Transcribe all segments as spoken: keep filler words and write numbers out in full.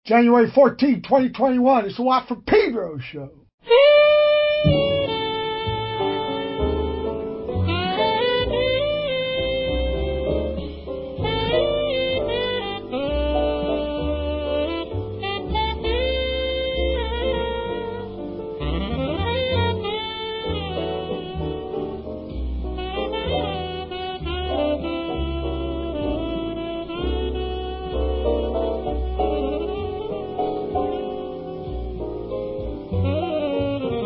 January fourteenth, twenty twenty-one. It's the Watt from Pedro show. Mm-hmm.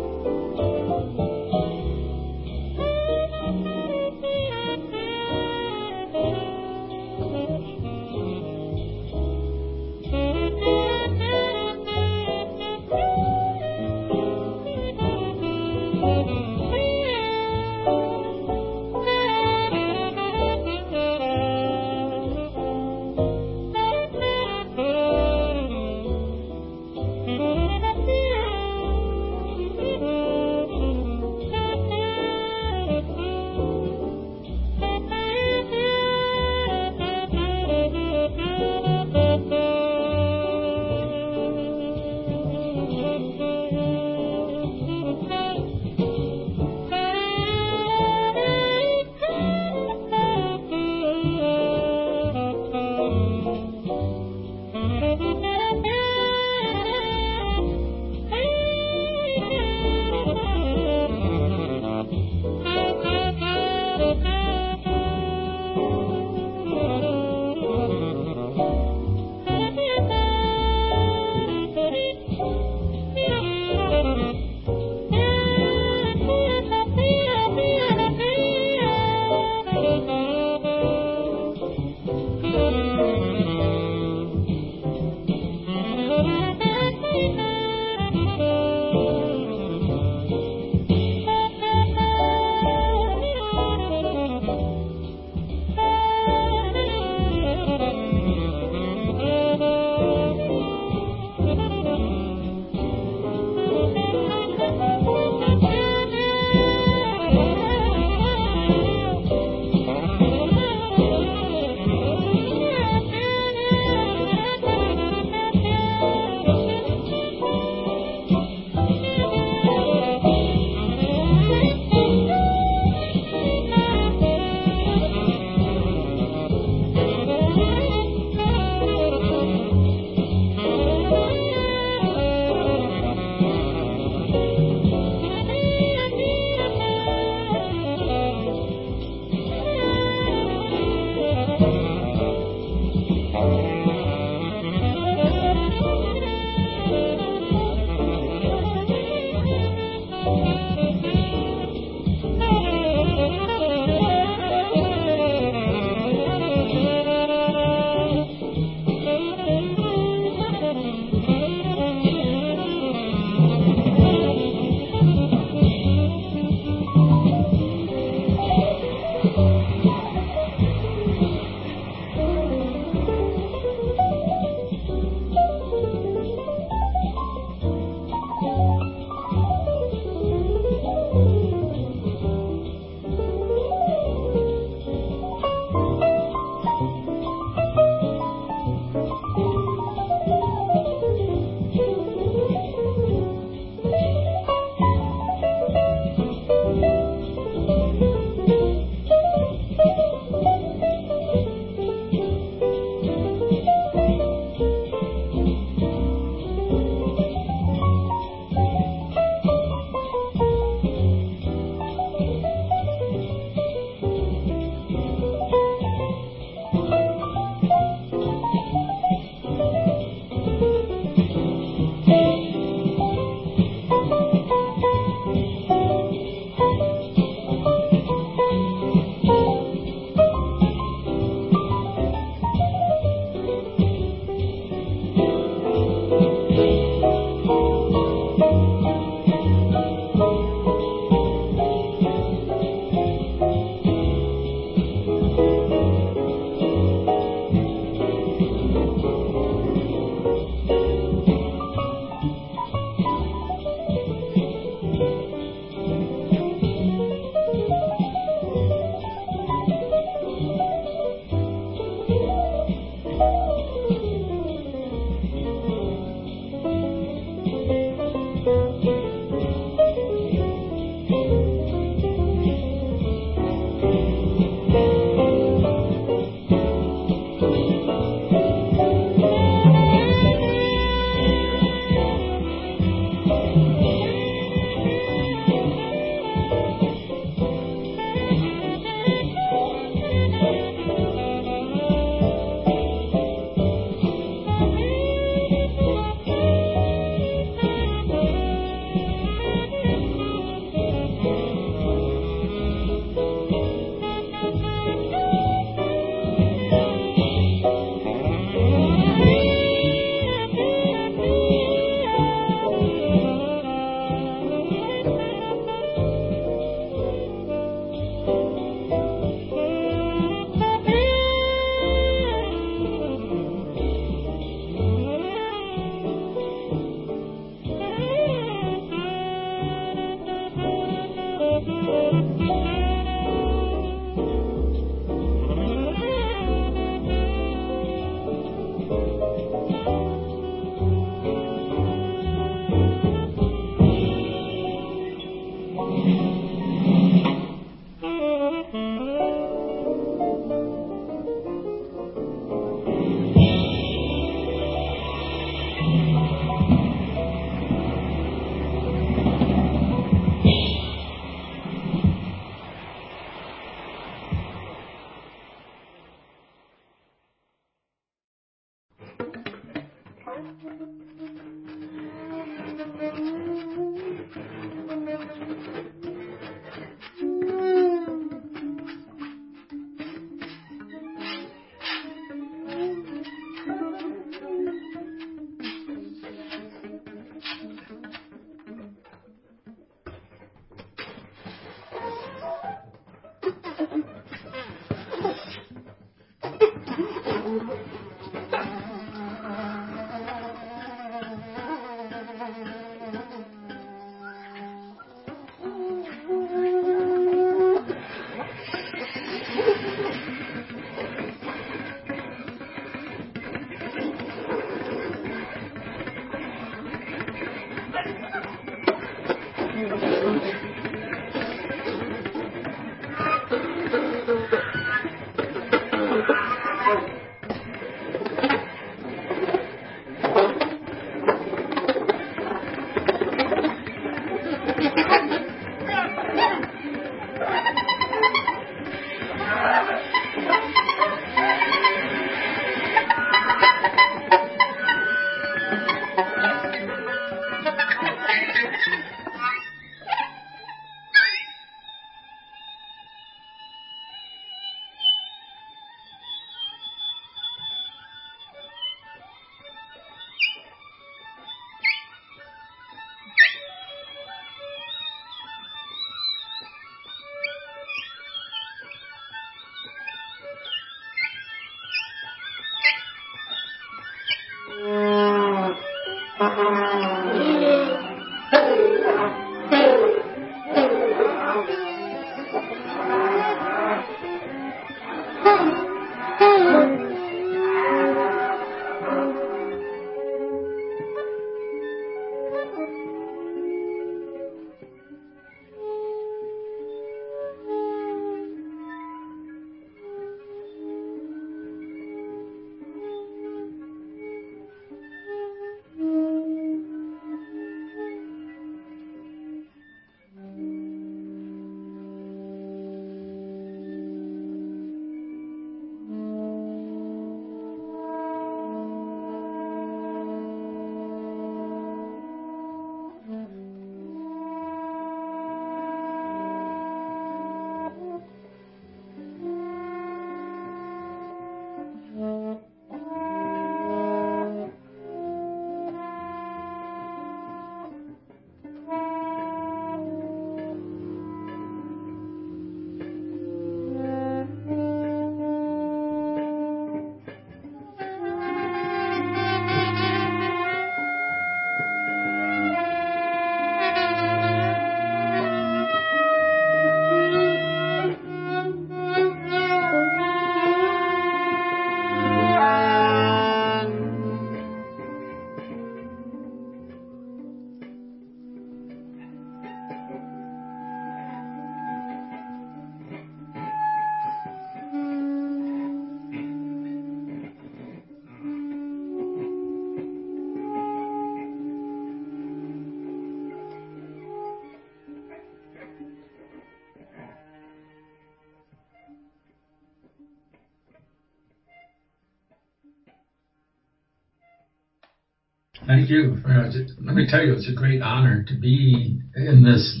Thank you. Uh, let me tell you, it's a great honor to be in this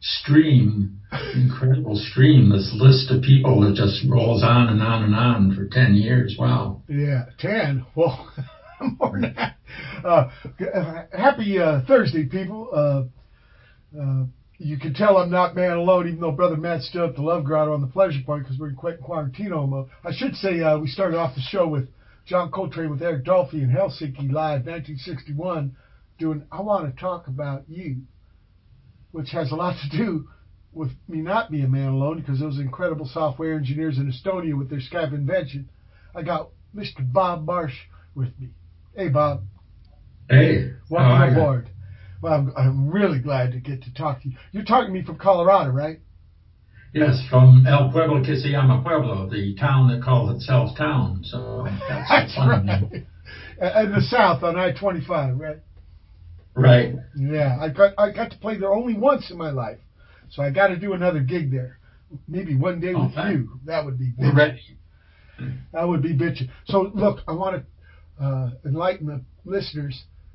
stream, incredible stream, this list of people that just rolls on and on and on for ten years. Wow. Yeah, ten. Well, more than that. Uh, happy uh, Thursday, people. Uh, uh, you can tell I'm not man alone, even though Brother Matt's still at the Love Grotto on the Pleasure Point because we're in Quentin Quarantino mode. I should say uh, we started off the show with John Coltrane with Eric Dolphy in Helsinki live, nineteen sixty-one, doing I Want to Talk About You, which has a lot to do with me not being man alone because those incredible software engineers in Estonia with their Skype invention. I got Mister Bob Marsh with me. Hey, Bob. Hey. Welcome aboard. Well, I'm, I'm really glad to get to talk to you. You're talking to me from Colorado, right? Yes, from El Pueblo que se llama Pueblo, the town that calls itself town. So that's, that's fun. Right. And the south on I twenty-five, right? Right. Yeah, I got I got to play there only once in my life, so I got to do another gig there. Maybe one day with okay. you. That would be bitchin'. We're ready. That would be bitchin'. So look, I want to uh, enlighten the listeners.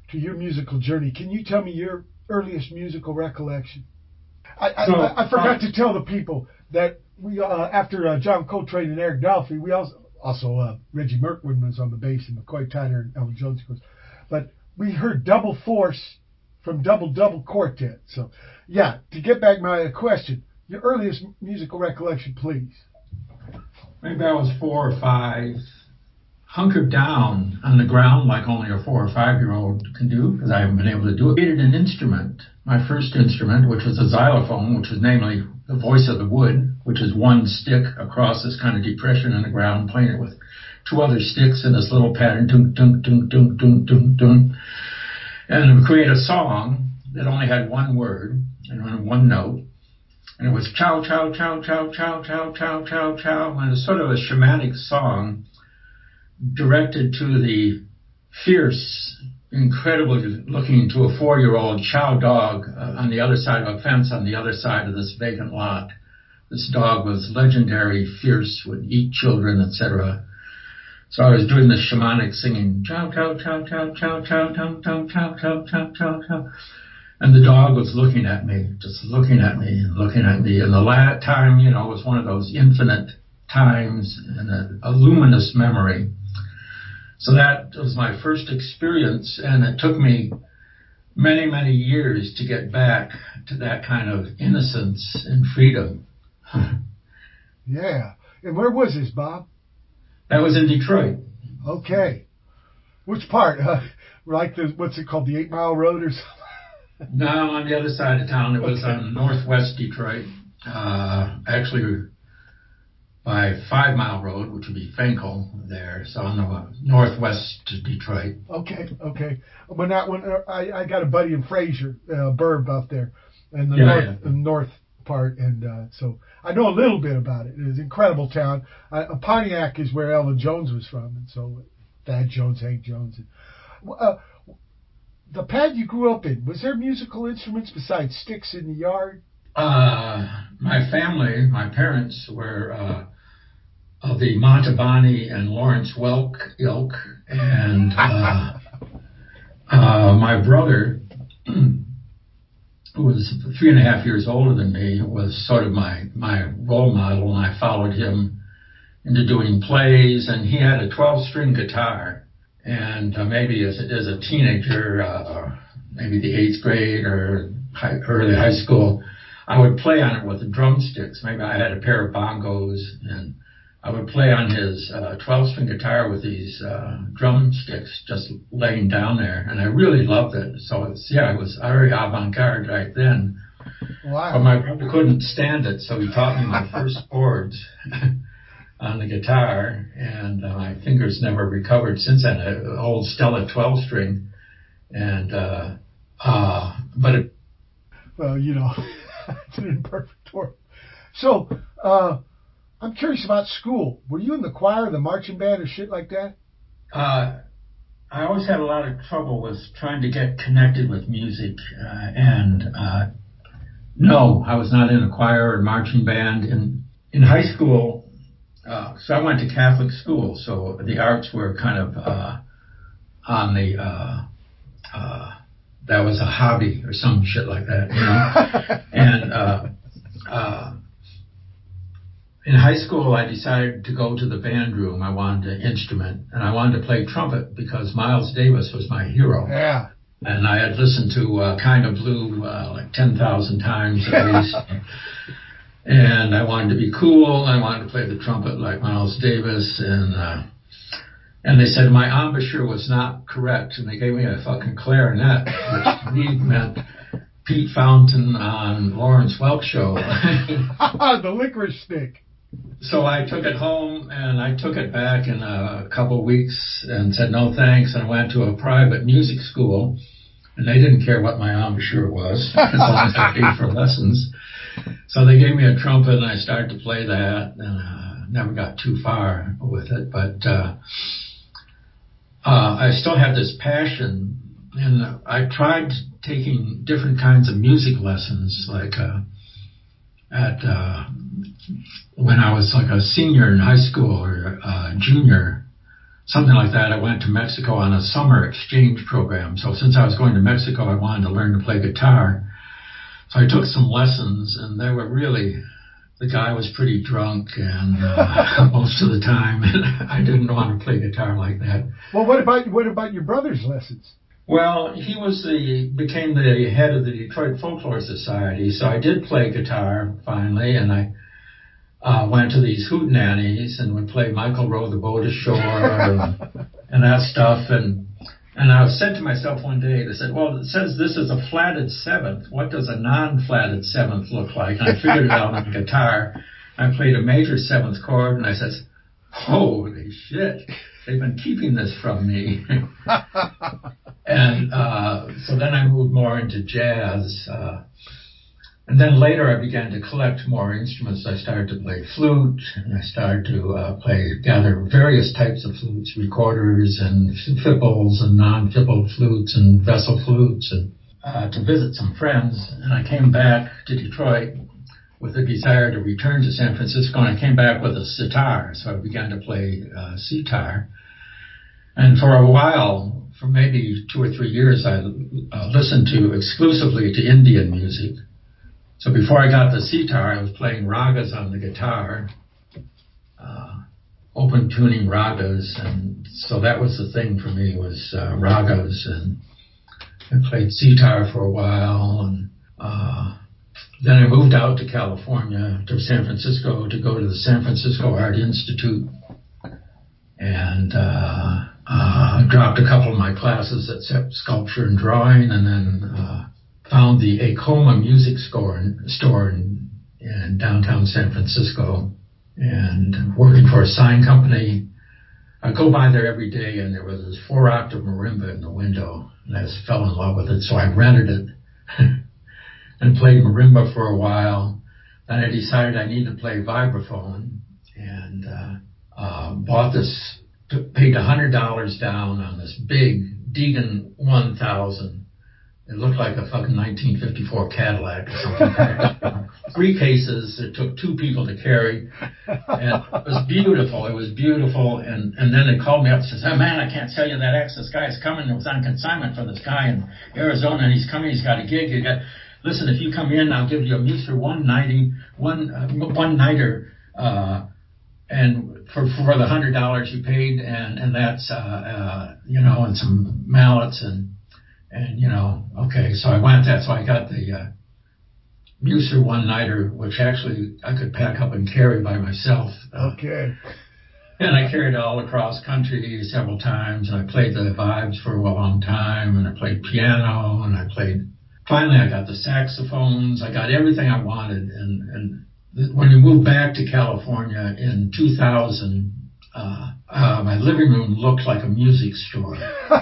to your musical journey. Can you tell me your earliest musical recollection? I, I, So, I, I forgot uh, to tell the people that we, uh, after uh, John Coltrane and Eric Dolphy, we also, also uh, Reggie Merkwin was on the bass and McCoy Tyner and Elvin Jones, of course. But we heard Double Force from Double Double Quartet. So, yeah, to get back my question, your earliest musical recollection, please. maybe I was four or five, hunkered down on the ground like only a four or five year old can do, because I haven't been able to do it. I created an instrument, my first instrument, which was a xylophone, which was namely the voice of the wood, which is one stick across this kind of depression in the ground, playing it with two other sticks in this little pattern, dunk, dunk, dunk, dunk, dunk, dunk, dunk. And we create a song that only had one word and one note. And it was chow, chow, chow, chow, chow, chow, chow, chow, chow. And it was sort of a shamanic song directed to the fierce, incredible looking to a four-year-old chow dog uh, on the other side of a fence on the other side of this vacant lot. This dog was legendary, fierce, would eat children, et cetera. So I was doing this shamanic singing, chow, chow, chow, chow, chow, chow, chow, chow, chow, chow, chow, chow, chow. And the dog was looking at me, just looking at me and looking at me. And the last time, you know, was one of those infinite times and a, a luminous memory. So that was my first experience, and it took me many, many years to get back to that kind of innocence and freedom. Yeah. And where was this, Bob? That was in Detroit. Okay. Which part? Uh, like the, what's it called, the Eight Mile Road or something? No, on the other side of town. It was Okay. on northwest Detroit. Uh, actually, by Five Mile Road, which would be Fenkell there. So on the northwest of Detroit. Okay, okay. When I when I, I got a buddy in Fraser, uh, Burb out there, in the Yeah, north yeah. the north part, and uh, so I know a little bit about it. It's an incredible town. Uh, Pontiac is where Elvin Jones was from, and so Thad Jones, Hank Jones. And, uh, the pad you grew up in, was there musical instruments besides sticks in the yard? Uh, my family, my parents were uh, of the Montalbani and Lawrence Welk ilk, and uh, uh, my brother, who was three and a half years older than me, was sort of my, my role model, and I followed him into doing plays, and he had a twelve-string guitar, and uh, maybe as, as a teenager, uh, maybe the eighth grade or high, early high school, I would play on it with the drumsticks. Maybe I had a pair of bongos, and I would play on his uh, twelve-string guitar with these uh, drumsticks just laying down there, and I really loved it. So it's, yeah, it was very avant-garde right then. Wow. But my brother couldn't stand it, so he taught me my first chords on the guitar, and uh, my fingers never recovered since then. An old Stella twelve-string, and uh, uh, but it, well, you know, it's an imperfect world. So, uh, I'm curious about school. Were you in the choir, the marching band, or shit like that? uh, I always had a lot of trouble with trying to get connected with music, uh, and uh, no, I was not in a choir or marching band. In in high school, uh, so I went to Catholic school, so the arts were kind of uh, on the uh, uh, that was a hobby or some shit like that, you know. and uh, uh, in high school, I decided to go to the band room. I wanted an instrument, and I wanted to play trumpet because Miles Davis was my hero. Yeah. And I had listened to uh, Kind of Blue uh, like ten thousand times at least. And I wanted to be cool. I wanted to play the trumpet like Miles Davis. And uh, and they said my embouchure was not correct. And they gave me a fucking clarinet, which to me meant Pete Fountain on Lawrence Welk show. The licorice stick. So I took it home, and I took it back in a couple of weeks and said no thanks, and I went to a private music school, and they didn't care what my embouchure was as long as I paid for lessons. So they gave me a trumpet, and I started to play that, and uh, never got too far with it. But uh, uh, I still had this passion, and I tried taking different kinds of music lessons, like uh, at uh, when I was like a senior in high school or uh, junior something like that. I went to Mexico on a summer exchange program. So since I was going to Mexico, I wanted to learn to play guitar. So I took some lessons, and they were really, the guy was pretty drunk and uh, most of the time, and I didn't want to play guitar like that. Well, what about what about your brother's lessons? Well, he was the became the head of the Detroit Folklore Society, so I did play guitar finally, and I uh, went to these hootenannies and would play Michael Row the Boat Ashore and, and that stuff, and and I said to myself one day, they said, well, it says this is a flatted seventh. What does a non-flatted seventh look like? And I figured it out on the guitar. I played a major seventh chord, and I said, holy shit, they've been keeping this from me. And uh, so then I moved more into jazz. Uh, and then later I began to collect more instruments. I started to play flute, and I started to uh, play, gather various types of flutes, recorders and fipples and non-fipple flutes and vessel flutes, and uh, to visit some friends. And I came back to Detroit with a desire to return to San Francisco, and I came back with a sitar. So I began to play uh, sitar. And for a while, for maybe two or three years, I uh, listened to exclusively to Indian music. So before I got the sitar, I was playing ragas on the guitar, uh, open tuning ragas, and so that was the thing for me, was uh, ragas, and I played sitar for a while, and uh, then I moved out to California, to San Francisco, to go to the San Francisco Art Institute, and uh, uh, dropped a couple of my classes at sculpture and drawing, and then uh, found the Acoma Music Store, store in, in downtown San Francisco, and working for a sign company. I go by there every day, and there was this four-octave marimba in the window, and I just fell in love with it, so I rented it and played marimba for a while. Then I decided I needed to play vibraphone, and uh, uh, bought this, paid one hundred dollars down on this big Deegan one thousand. It looked like a fucking nineteen fifty-four Cadillac or something. Three cases. It took two people to carry. And it was beautiful. It was beautiful. And, and then they called me up and says, oh, man, I can't tell you that X. This guy is coming. It was on consignment for this guy in Arizona, and he's coming. He's got a gig. You got, listen, if you come in, I'll give you a Muser one ninety, one, uh, one nighter, uh, and for, for the one hundred dollars you paid, and, and that's, uh, uh, you know, and some mallets and, And, you know, okay, so I went that, so I got the uh, Muser one-nighter, which actually I could pack up and carry by myself. Uh, okay. And I carried it all across country several times, and I played the vibes for a long time, and I played piano, and I played, finally I got the saxophones, I got everything I wanted, and, and th- when we moved back to California in two thousand, uh, uh, my living room looked like a music store.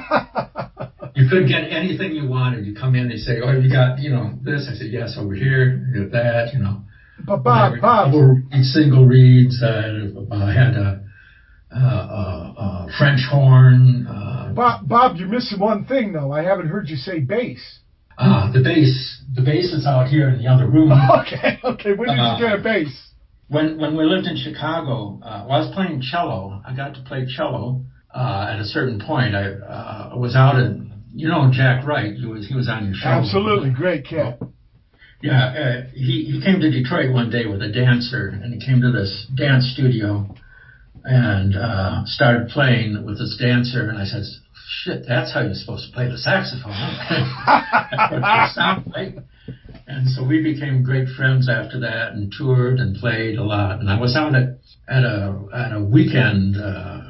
You couldn't get anything you wanted. You come in, they say, oh, you got, you know, this. I said, yes, over here, you got that, you know. But Bob, whatever. Bob. Reed, single reeds. Uh, I had a, a, a, a French horn. Uh, Bob, Bob, you're missing one thing, though. I haven't heard you say bass. Uh, the bass. The bass is out here in the other room. okay, okay. When did uh, you get a bass? When, when we lived in Chicago, uh, well, I was playing cello. I got to play cello uh, at a certain point. I uh, was out in, you know, Jack Wright. He was he was on your show. Absolutely, great cat. Yeah, uh, he he came to Detroit one day with a dancer, and he came to this dance studio and uh, started playing with this dancer. And I said, "Shit, that's how you're supposed to play the saxophone." That's what it sounds like. And so we became great friends after that, and toured and played a lot. And I was out at at a at a weekend Uh,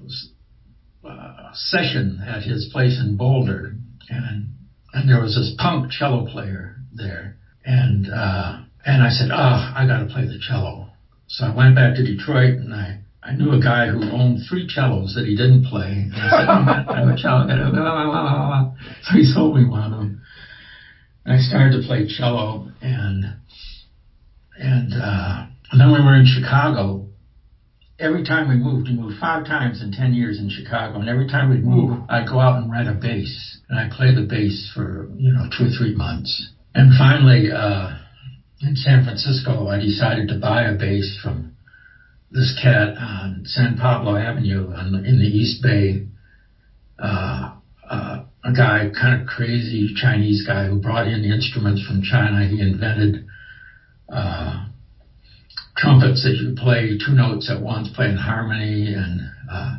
Uh, session at his place in Boulder, and and there was this punk cello player there, and uh, and I said, oh, I got to play the cello. So I went back to Detroit, and I, I knew a guy who owned three cellos that he didn't play, and I said, oh, man, I have a cello. So he sold me one of them, and I started to play cello, and and, uh, and then we were in Chicago. Every time we moved, we moved five times in ten years in Chicago, and every time we'd move, I'd go out and rent a bass, and I'd play the bass for, you know, two or three months. And finally, uh, in San Francisco, I decided to buy a bass from this cat on San Pablo Avenue on, in the East Bay, uh, uh, a guy, kind of crazy Chinese guy who brought in instruments from China. He invented uh, trumpets that you play two notes at once, play in harmony, and uh,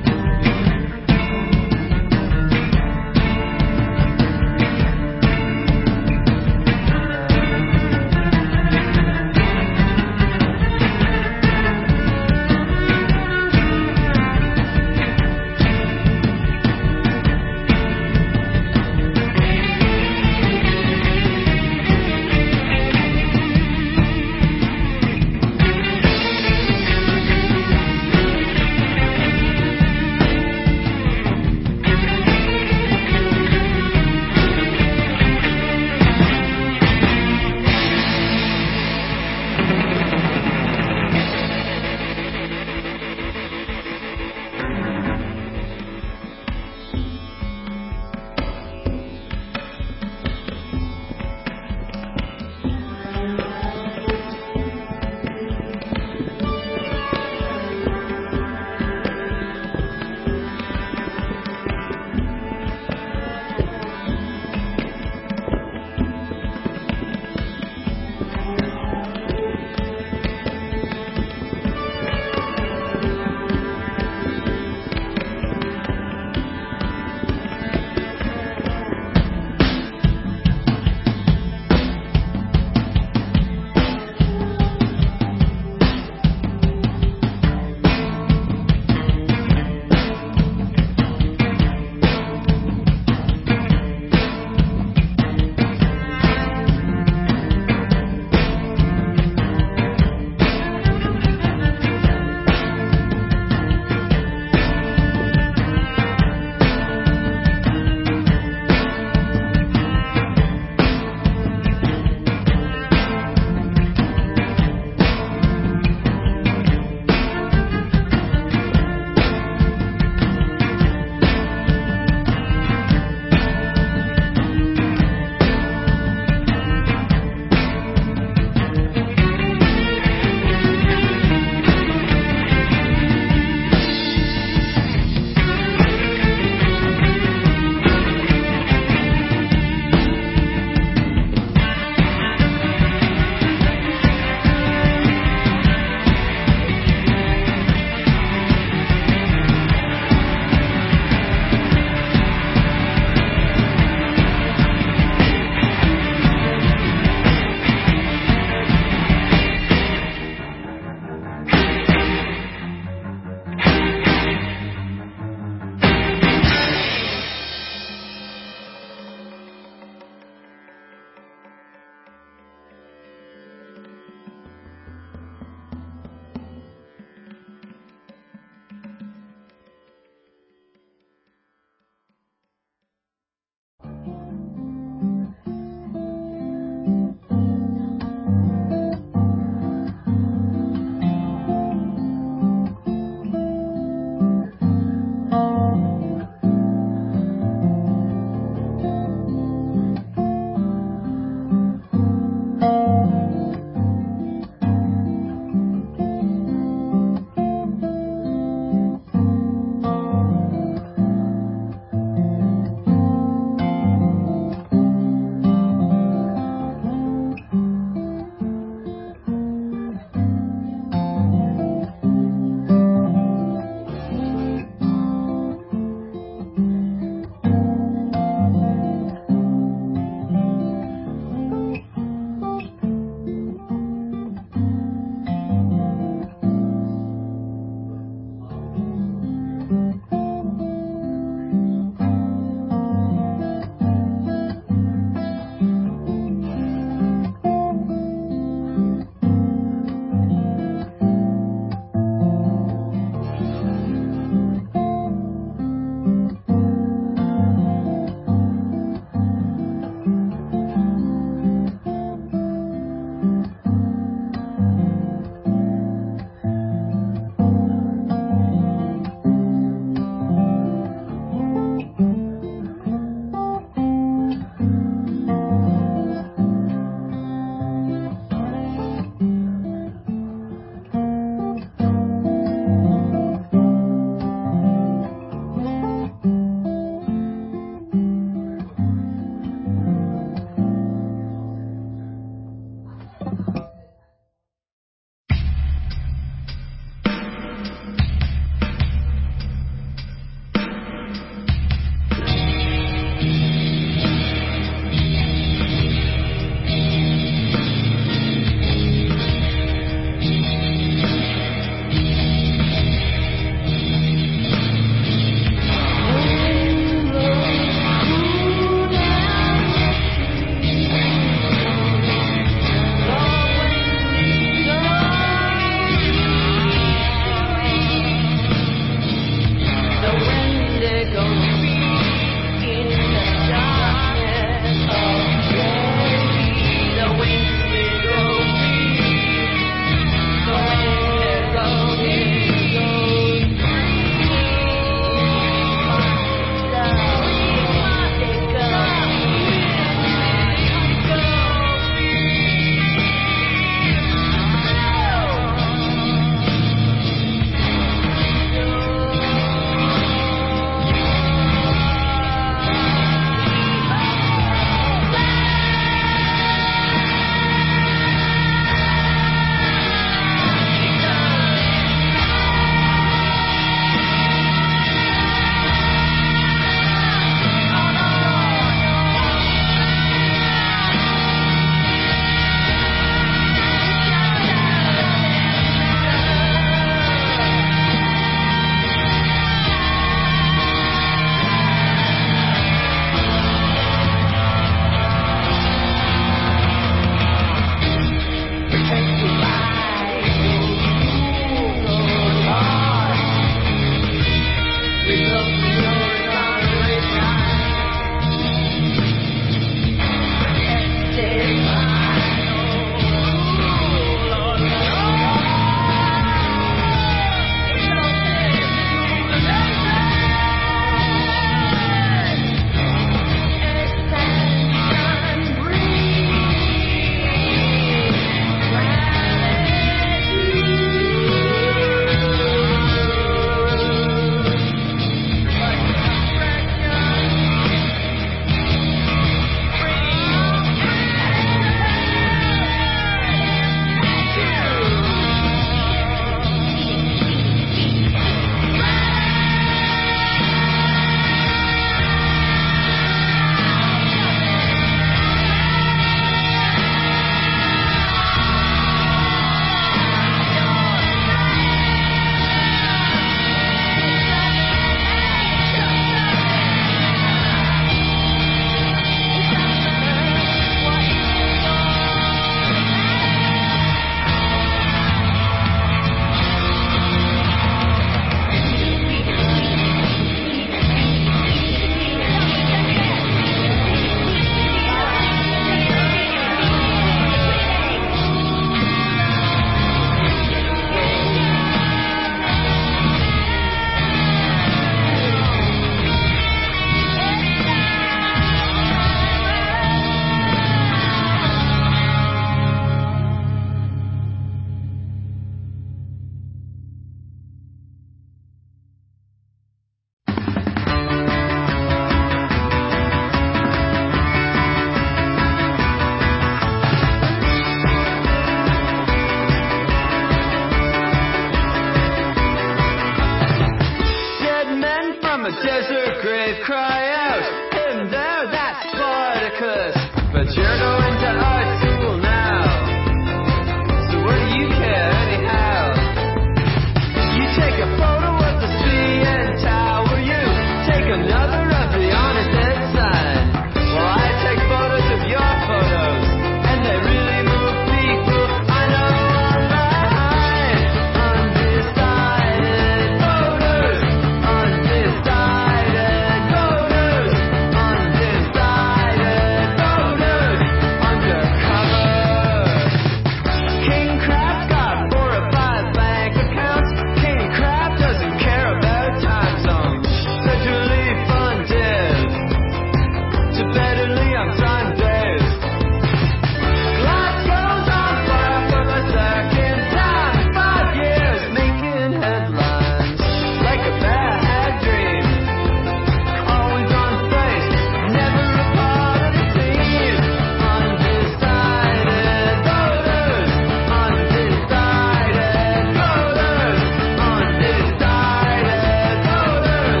from a desert grave cry out, him there, that's Spartacus. But you're going to art school now, so what do you care anyhow? You take a photo of the C N Tower, you take another of the honest ed sign. Well, I take photos of your photos, and they really move people I know online. Undecided voters, undecided voters, undecided voters, undercover. King Crab's got four or five bank accounts. King Crab doesn't care about time zones. Federally funded to betterly on Sundays. Glasgow's on fire for the second time in five years, making headlines like a bad dream. Always on face, never a part of the scene. Undecided voters, undecided voters, undecided voters,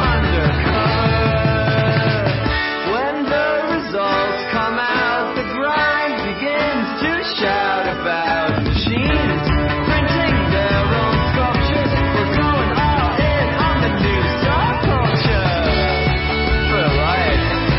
undercover. When the results come out, the grind begins to shout about machines printing their own sculptures. We're going all in on the new subculture for life.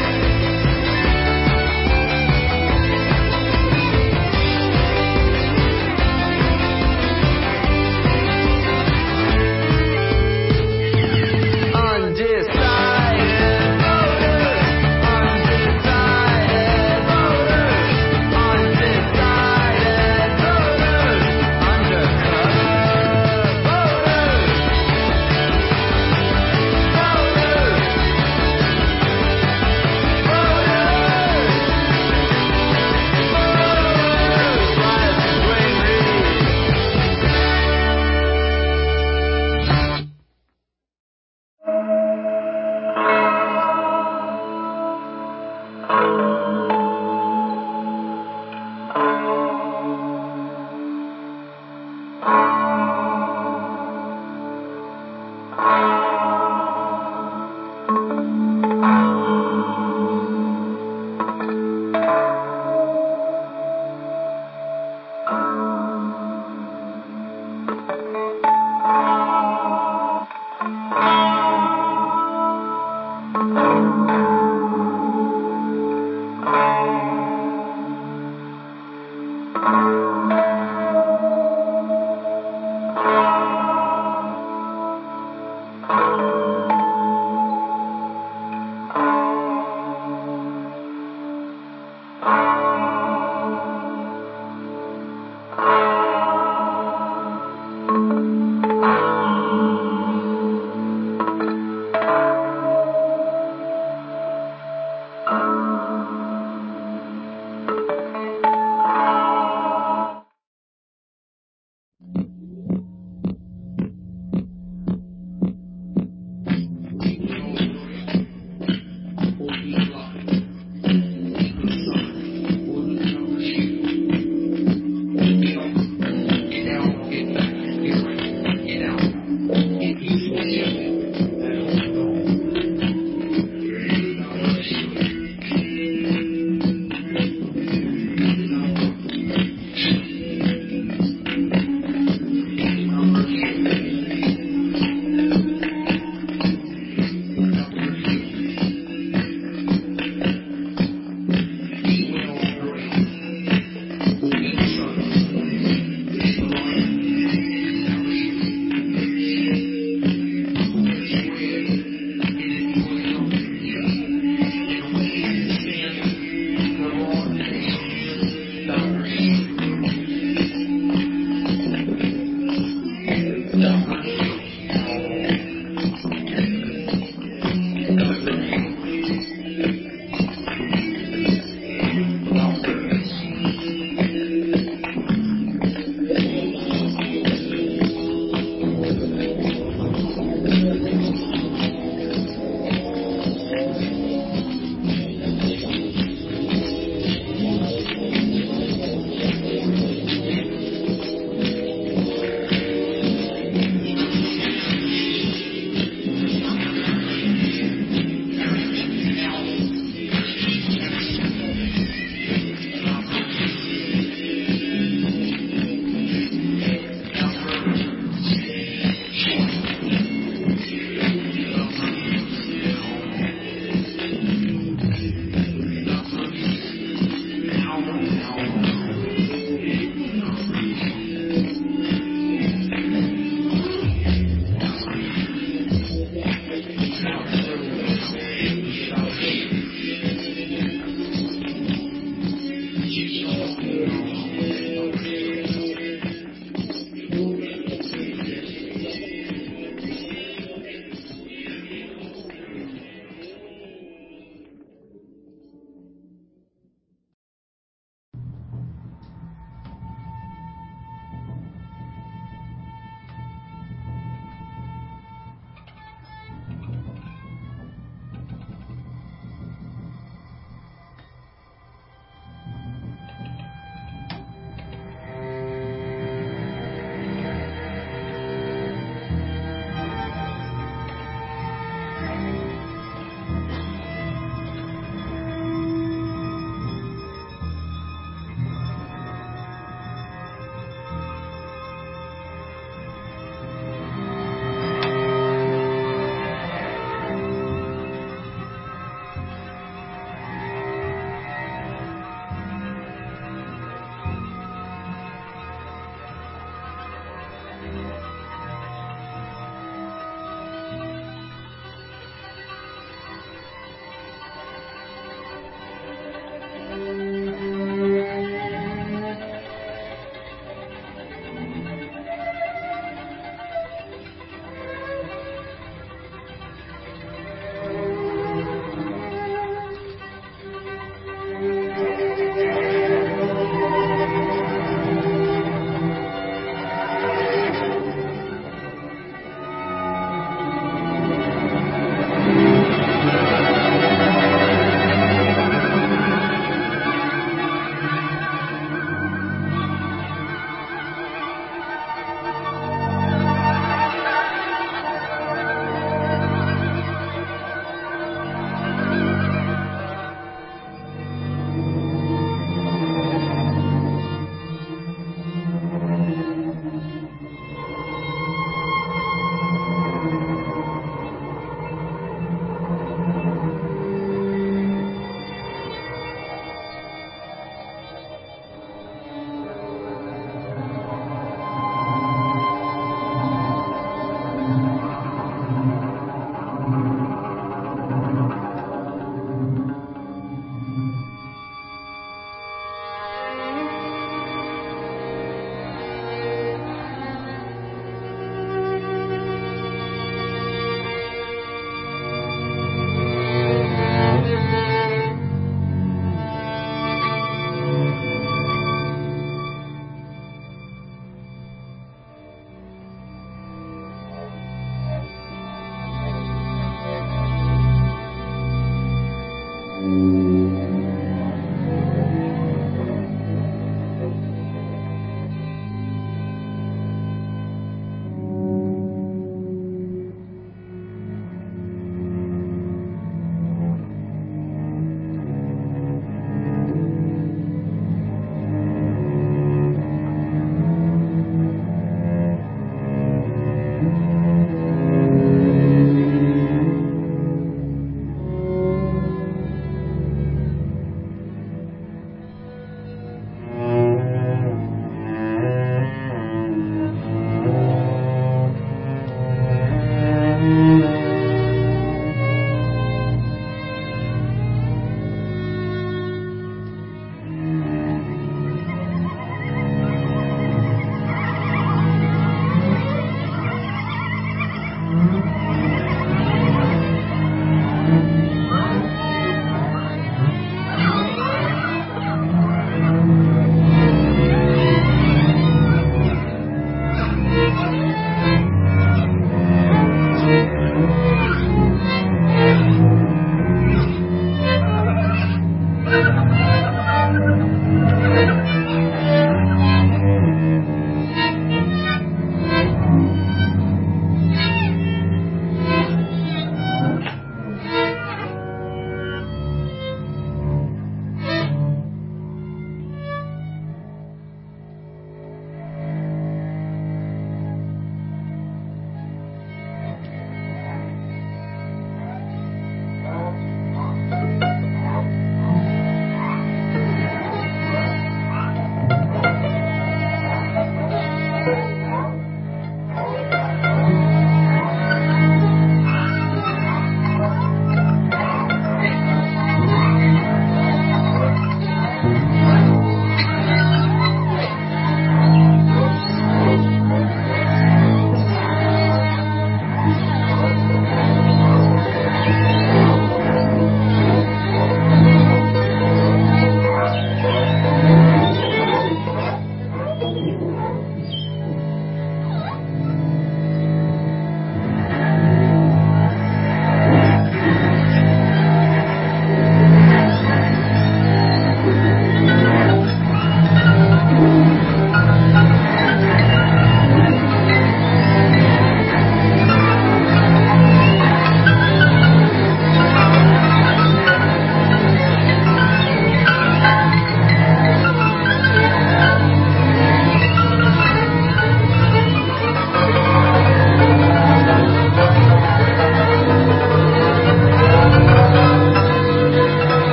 Undecided voters, undecided voters, undecided voters, undercover voters, voters, voters, voters, Rise and Wayne Reed.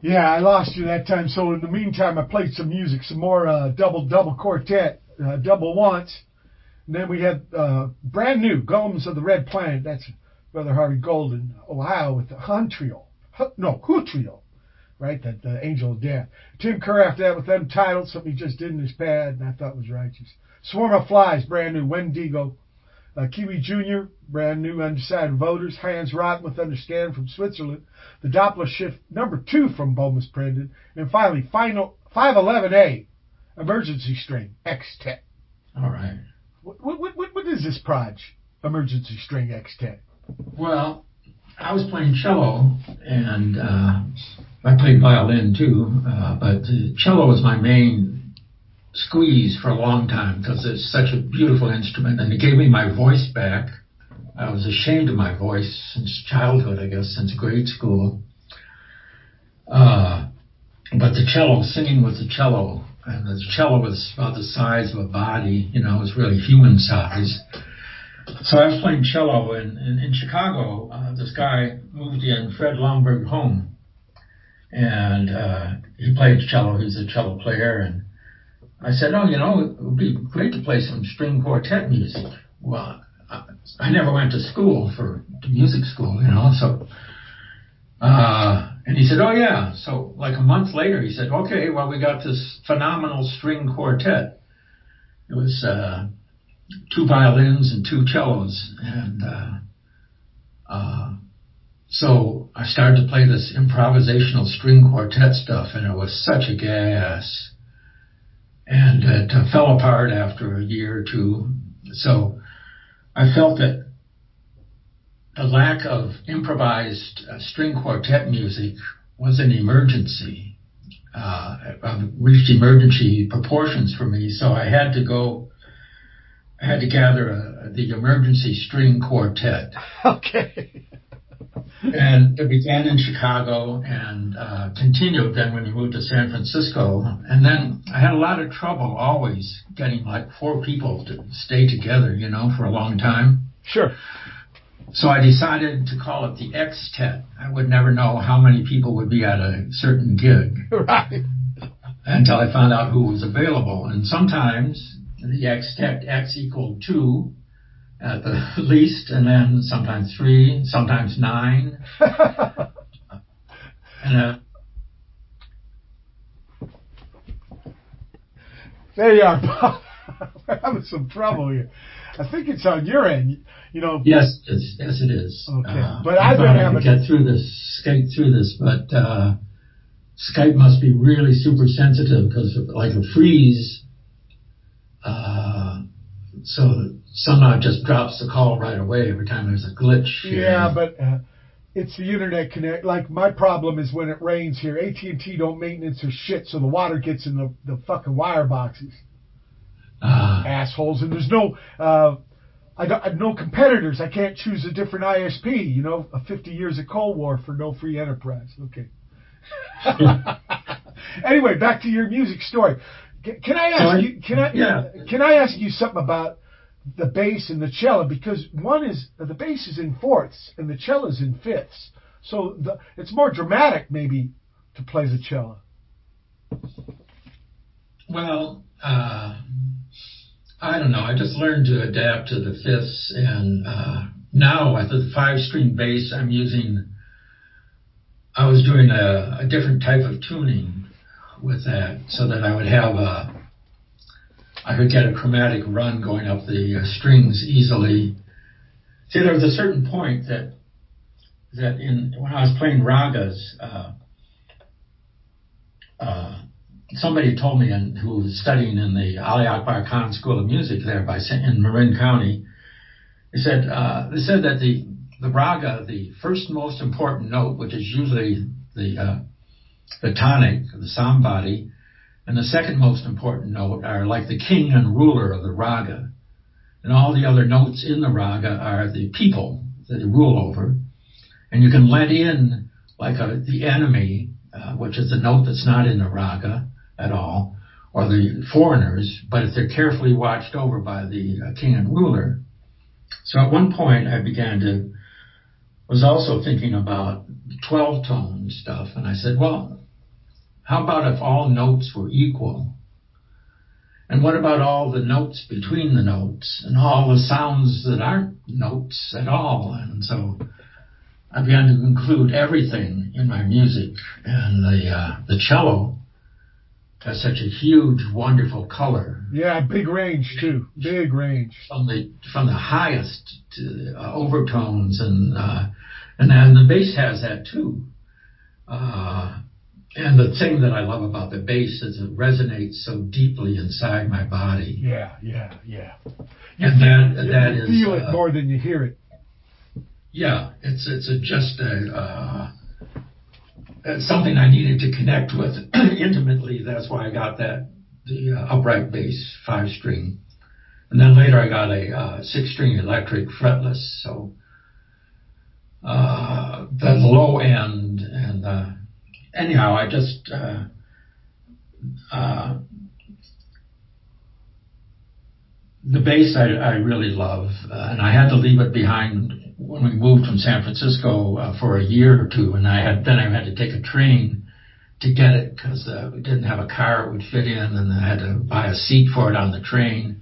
Yeah, I lost you that time. So in the meantime, I played some music, some more uh, double double quartet, uh, double once. And then we had uh, brand new Golems of the Red Planet. That's Brother Harvey Golden, Ohio, with the Hun Trio. Huh, no, Who Trio, right? That the Angel of Death. Tim Kerr after that with Untitled, something he just did in his pad, and I thought was righteous. Swarm of Flies, brand new. Wendigo. Uh, Kiwi Junior, brand new. Undecided Voters. Hans Rotten with Understand from Switzerland. The Doppler Shift, number two from Bomis Prendon. And finally, final five eleven A, Emergency String, X-Tet. All right. What, what, what, what is this proj, Emergency String X-Tet? Well, I was playing cello, and uh, I played violin too, uh, but the cello was my main squeeze for a long time because it's such a beautiful instrument, and it gave me my voice back. I was ashamed of my voice since childhood, I guess, since grade school. Uh, but the cello, singing with the cello, and the cello was about the size of a body, you know, it was really human size. So I was playing cello, and, and in Chicago, uh, this guy moved in, Fred Lomberg home, and uh, he played cello. He was a cello player, and I said, oh, you know, it would be great to play some string quartet music. Well, I, I never went to school for to music school, you know, so, uh, and he said, oh yeah. So like a month later, he said, okay, well, we got this phenomenal string quartet. It was, uh, two violins and two cellos. And, uh, uh, so I started to play this improvisational string quartet stuff, and it was such a gas. And it uh, fell apart after a year or two. So I felt that the lack of improvised uh, string quartet music was an emergency. Uh, I've reached emergency proportions for me, so I had to go, I had to gather a, the emergency string quartet. Okay. And it began in Chicago and uh, continued then when we moved to San Francisco. And then I had a lot of trouble always getting like four people to stay together, you know, for a long time. Sure. So I decided to call it the X-Tet. I would never know how many people would be at a certain gig. Right. Until I found out who was available. And sometimes the X-Tet, X equaled two at the least, and then sometimes three, sometimes nine. and uh, There you are, Bob. We're having some trouble here. I think it's on your end. You know. Yes, it's, yes, it is. Okay, uh, but I I've thought been I having could get through this, skate through this, but uh, Skype must be really super sensitive because like a freeze. Uh, so somehow it just drops the call right away every time there's a glitch. Yeah, here. but uh, it's the internet connect. Like my problem is when it rains here, A T and T don't maintenance or shit, so the water gets in the, the fucking wire boxes. Uh, Assholes. And there's no, uh, I don't, I have no competitors. I can't choose a different I S P. You know, fifty years of Cold War for no free enterprise. Okay. Anyway, back to your music story. Can I ask Sorry? you? Can I? Yeah. Can I ask you something about the bass and the cello? Because one is the bass is in fourths and the cello is in fifths, so the, it's more dramatic maybe to play the cello. Well, uh, I don't know. I just learned to adapt to the fifths, and uh, now with the five-string bass, I'm using. I was doing a, a different type of tuning with that, so that I would have a. I could get a chromatic run going up the uh, strings easily. See, there was a certain point that that in when I was playing ragas, uh, uh, somebody told me, in, who was studying in the Ali Akbar Khan School of Music there by in Marin County, they said uh, they said that the the raga, the first most important note, which is usually the uh, the tonic, the sambadi, and the second most important note are like the king and ruler of the raga. And all the other notes in the raga are the people that they rule over. And you can let in like a, the enemy, uh, which is the note that's not in the raga at all, or the foreigners, but if they're carefully watched over by the uh, king and ruler. So at one point I began to, was also thinking about twelve tone stuff. And I said, well, how about if all notes were equal? And what about all the notes between the notes and all the sounds that aren't notes at all? And so I began to include everything in my music. And the uh, the cello has such a huge, wonderful color. Yeah, big range too. Big range. From the from the highest to uh, overtones, and uh, and then the bass has that too. Uh, And the thing that I love about the bass is it resonates so deeply inside my body. Yeah, yeah, yeah. You and feel, that you, that you is feel it uh, more than you hear it. Yeah, it's it's a, just a uh, it's something I needed to connect with intimately. That's why I got that the uh, upright bass five string, and then later I got a uh, six string electric fretless. So uh, the low end and. Uh, Anyhow, I just uh, uh, the bass I, I really love, uh, and I had to leave it behind when we moved from San Francisco uh, for a year or two, and I had then I had to take a train to get it because uh, we didn't have a car it would fit in, and I had to buy a seat for it on the train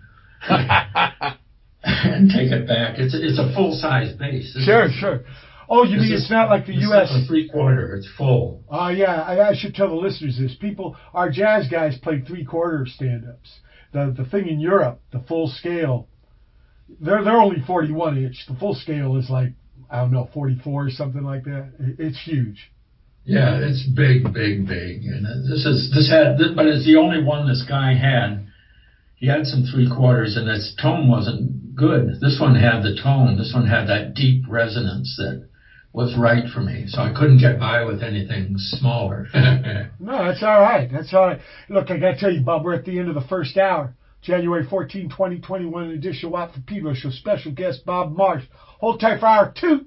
and take it back. It's it's a full size bass. This Sure, is, sure. Oh, you mean is, it's not like the this U S is a three quarter. It's full. Oh, uh, yeah. I, I should tell the listeners this. People, our jazz guys play three-quarter stand-ups. The the thing in Europe, the full scale, they're they're only forty-one inch. The full scale is like, I don't know, forty-four or something like that. It's huge. Yeah, it's big, big, big. And this is this had, but it's the only one this guy had. He had some three quarters, and its tone wasn't good. This one had the tone. This one had that deep resonance that was right for me. So I couldn't get by with anything smaller. No, that's all right. That's all right. Look, I got to tell you, Bob, we're at the end of the first hour. January fourteenth, twenty twenty-one edition of Watt from Pedro Show. Special guest Bob Marsh. Hold tight for hour two.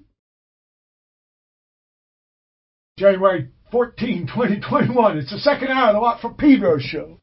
January fourteenth, twenty twenty-one. It's the second hour of the Watt from Pedro Show.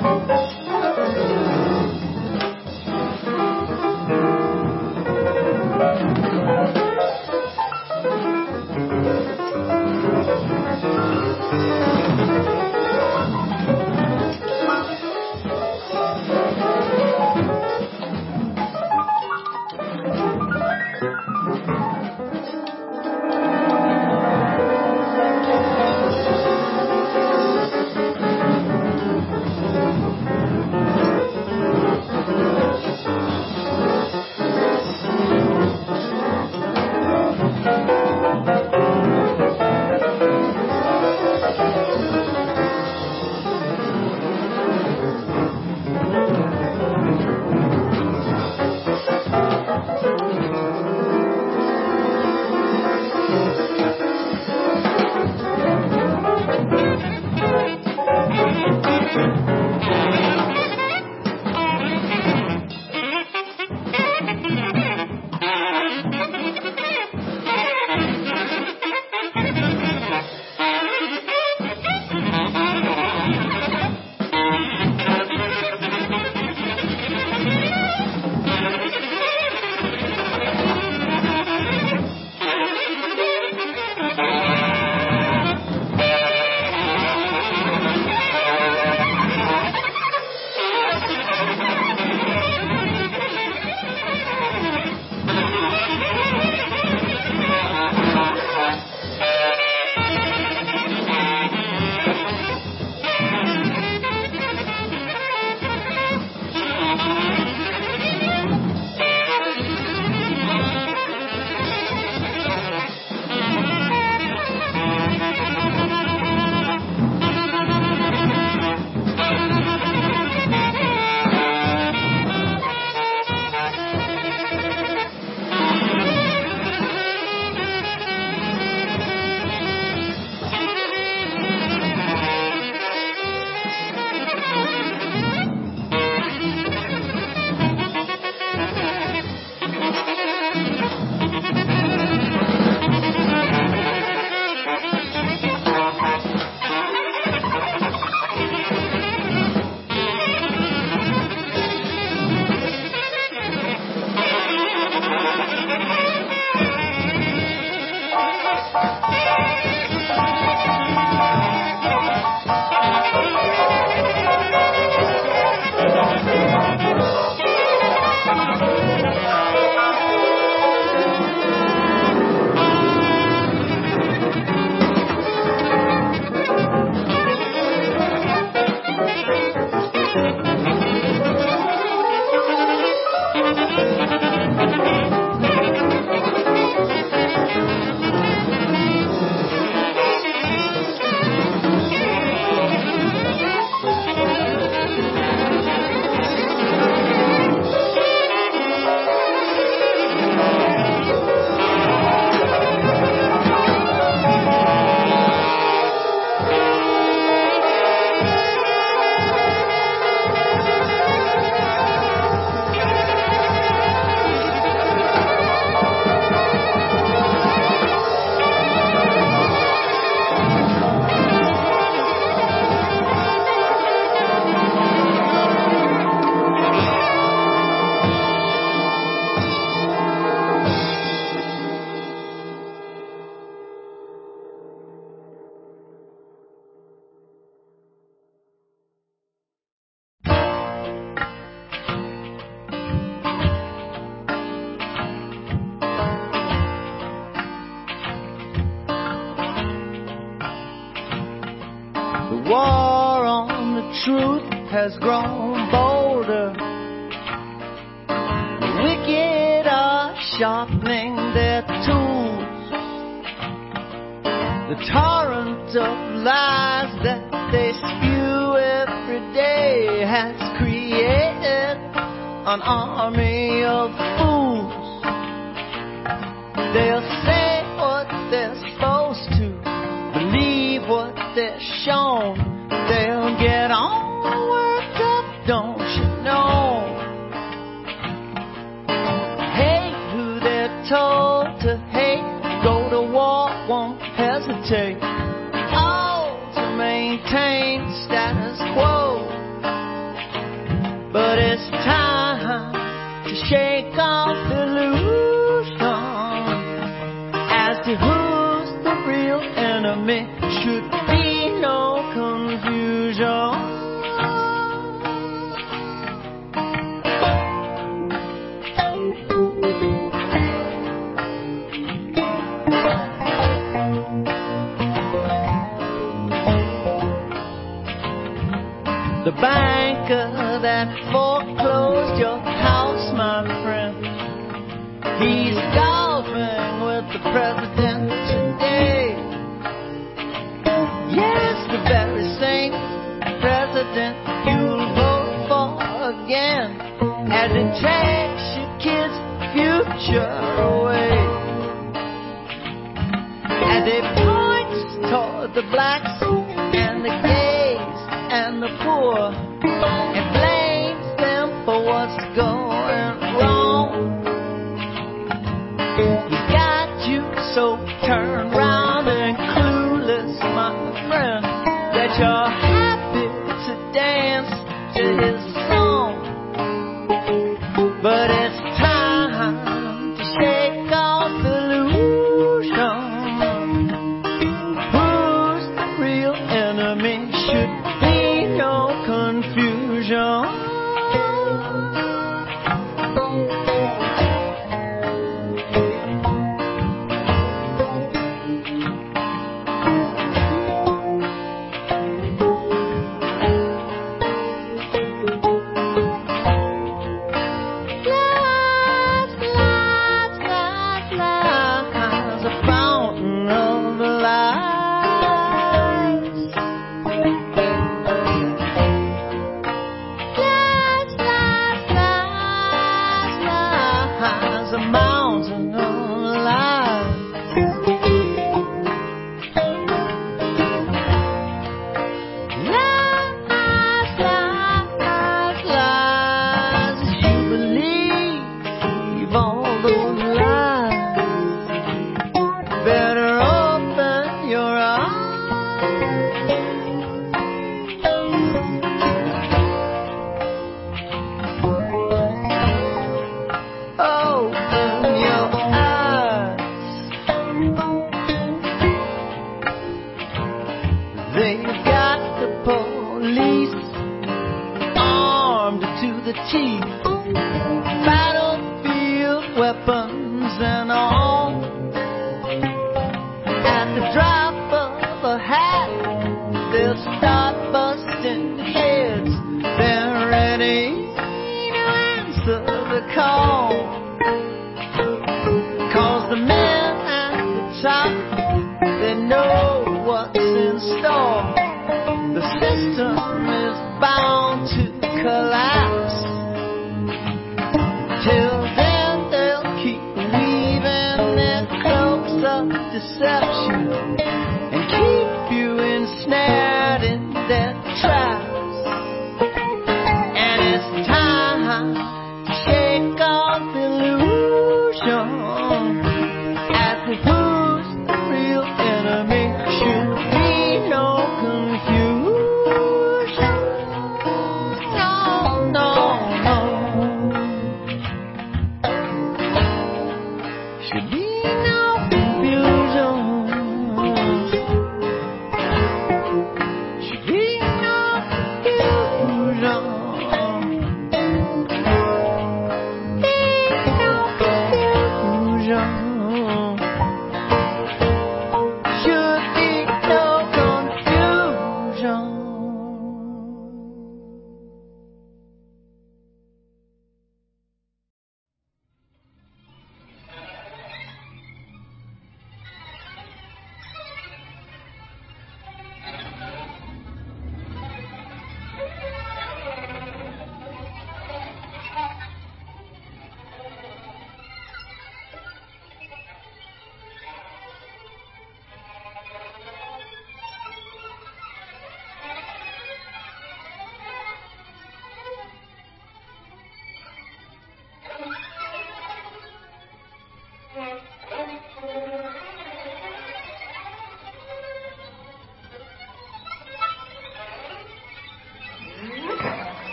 war on the truth has grown bolder. The wicked are sharpening their tools. The torrent of lies that they spew every day has created an army of fools. They'll say what they're supposed to, believe what they're shown. They'll get all worked up, don't you know? Hate who they're told to hate, go to war, won't hesitate, all to maintain status quo. banker that foreclosed your house, my friend. He's golfing with the president today. Yes, the very same president you'll vote for again, as it takes your kids' future away. As it points toward the blacks and the gays and the poor, and blames them for what's going wrong. He's got you so turned round and clueless, my friend, that you're happy to dance to his song. But it's time to shake off the illusion. Who's the real enemy? Should be no confusion.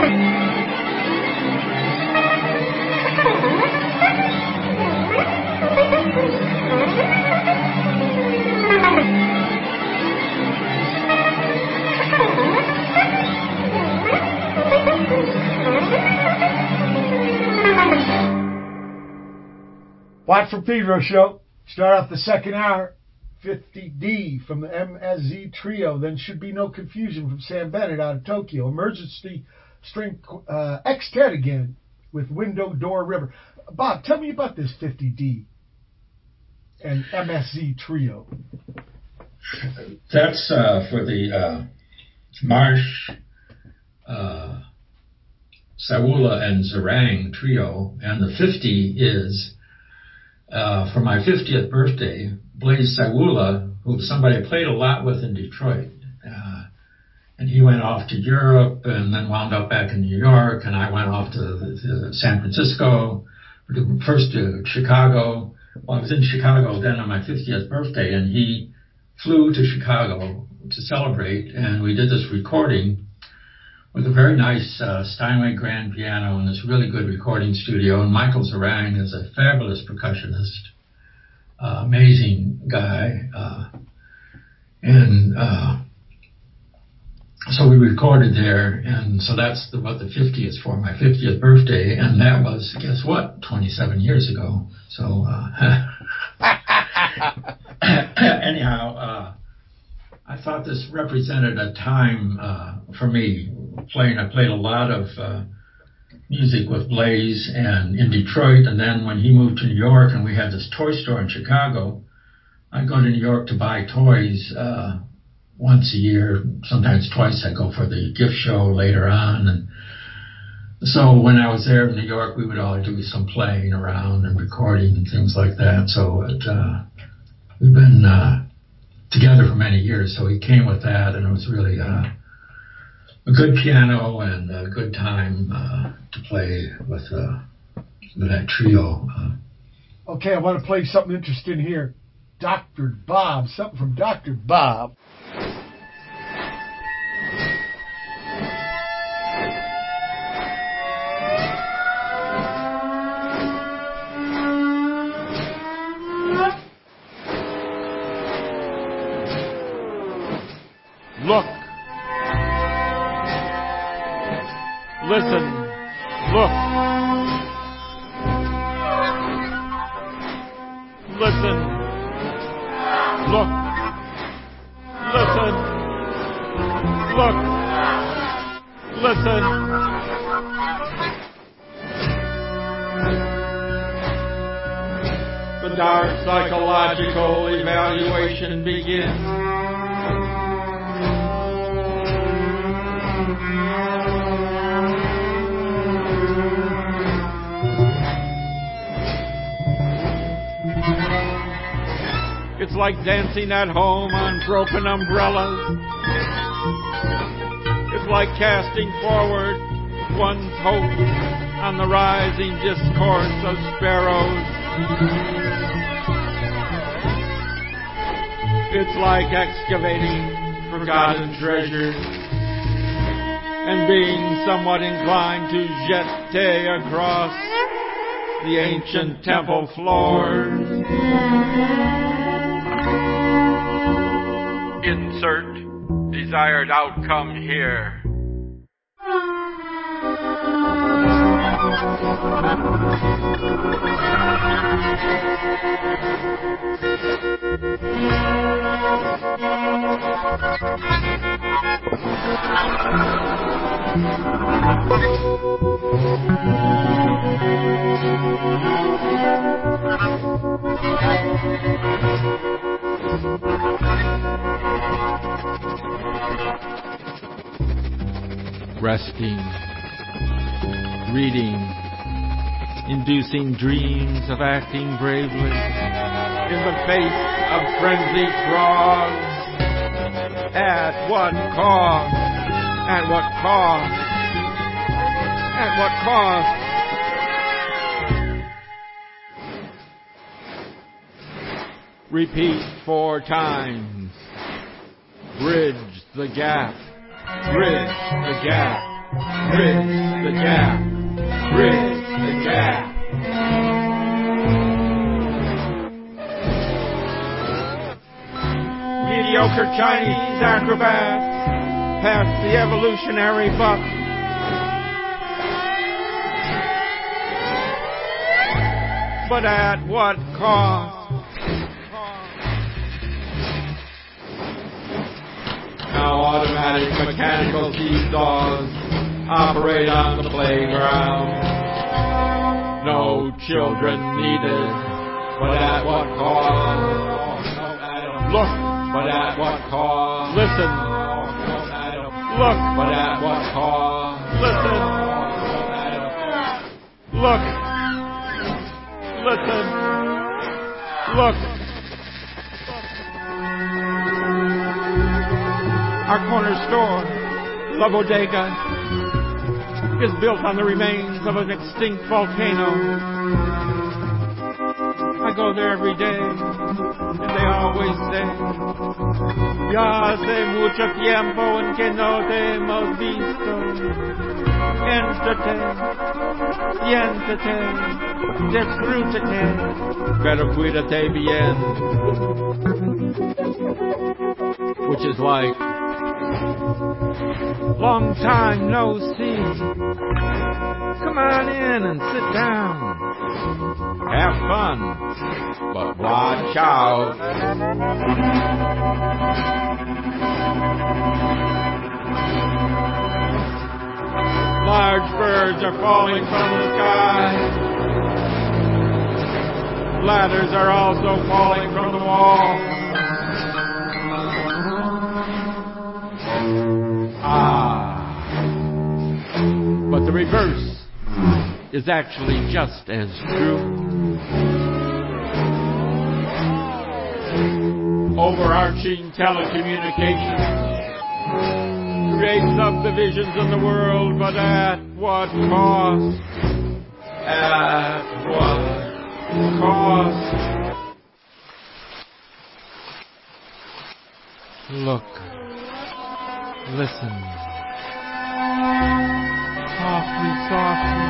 Watt from Pedro show. Start off the second hour. fifty D from the M S Z Trio. Then Should Be No Confusion from Sam Bennett out of Tokyo. Emergency String uh, X-Tet again with Window Door River. Bob, tell me about this fifty D and M S Z Trio. That's uh, for the uh, Marsh, uh, Saula, and Zarang Trio. And the fifty is... Uh, for my fiftieth birthday, Blaze Saula, who was somebody I played a lot with in Detroit, uh, and he went off to Europe and then wound up back in New York, and I went off to, to San Francisco, first to Chicago. Well, I was in Chicago then on my fiftieth birthday, and he flew to Chicago to celebrate, and we did this recording with a very nice uh, Steinway grand piano in this really good recording studio. And Michael Zarang is a fabulous percussionist, uh, amazing guy. Uh, and uh, so we recorded there, and so that's the, what the fifty is for, my fiftieth birthday. And that was, guess what, twenty-seven years ago. So uh, anyhow, uh, I thought this represented a time uh, for me. Playing, I played a lot of uh, music with Blaze and in Detroit, and then when he moved to New York and we had this toy store in Chicago, I'd go to New York to buy toys uh, once a year, sometimes twice. I'd go for the gift show later on, and so when I was there in New York, we would all do some playing around and recording and things like that. So it, uh, we've been uh, together for many years, so he came with that, and it was really uh, a good piano and a good time uh, to play with, uh, with that trio. Uh, Okay, I want to play something interesting here. Doctor Bob, something from Doctor Bob. Look. Listen. Look. Listen. Look. Listen. Look. Listen. The dark psychological evaluation begins. It's like dancing at home on broken umbrellas. It's like casting forward one's hope on the rising discourse of sparrows. It's like excavating forgotten treasures and being somewhat inclined to jeter across the ancient temple floors. Insert desired outcome here. Resting, reading, inducing dreams of acting bravely in the face of frenzied frogs. At what cost? At what cost? At what cost? Repeat four times. Bridge the gap. Bridge the gap. Bridge the gap. Bridge the gap. Mediocre Chinese acrobats past the evolutionary buck. But at what cost? Now automatic mechanical seesaws operate on the playground. No children needed, but at what cost? Look, but at what cost? Listen. Look, but at what cost? Listen. Look. Listen. Look. Our corner store, La Bodega, is built on the remains of an extinct volcano. I go there every day, and they always say, ya hace mucho tiempo en que no te hemos visto. Éntrate, siéntate, disfrútate, pero cuídate bien. Which is like, long time no see. Come on in and sit down. Have fun, but watch out. Large birds are falling from the sky. Ladders are also falling from the wall. Ah. But the reverse is actually just as true. Overarching telecommunications create subdivisions in the world, but at what cost? At what cost? Look. Listen. Softly, softly.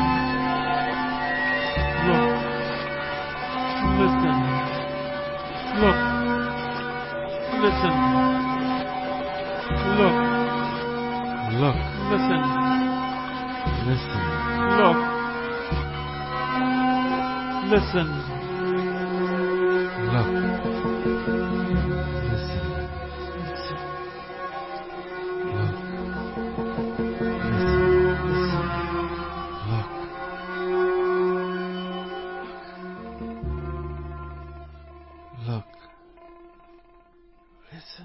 Look. Listen. Look. Listen. Look. Look. Listen. Listen. Look. Listen. Look. Listen. Listen. Look. Look. Listen.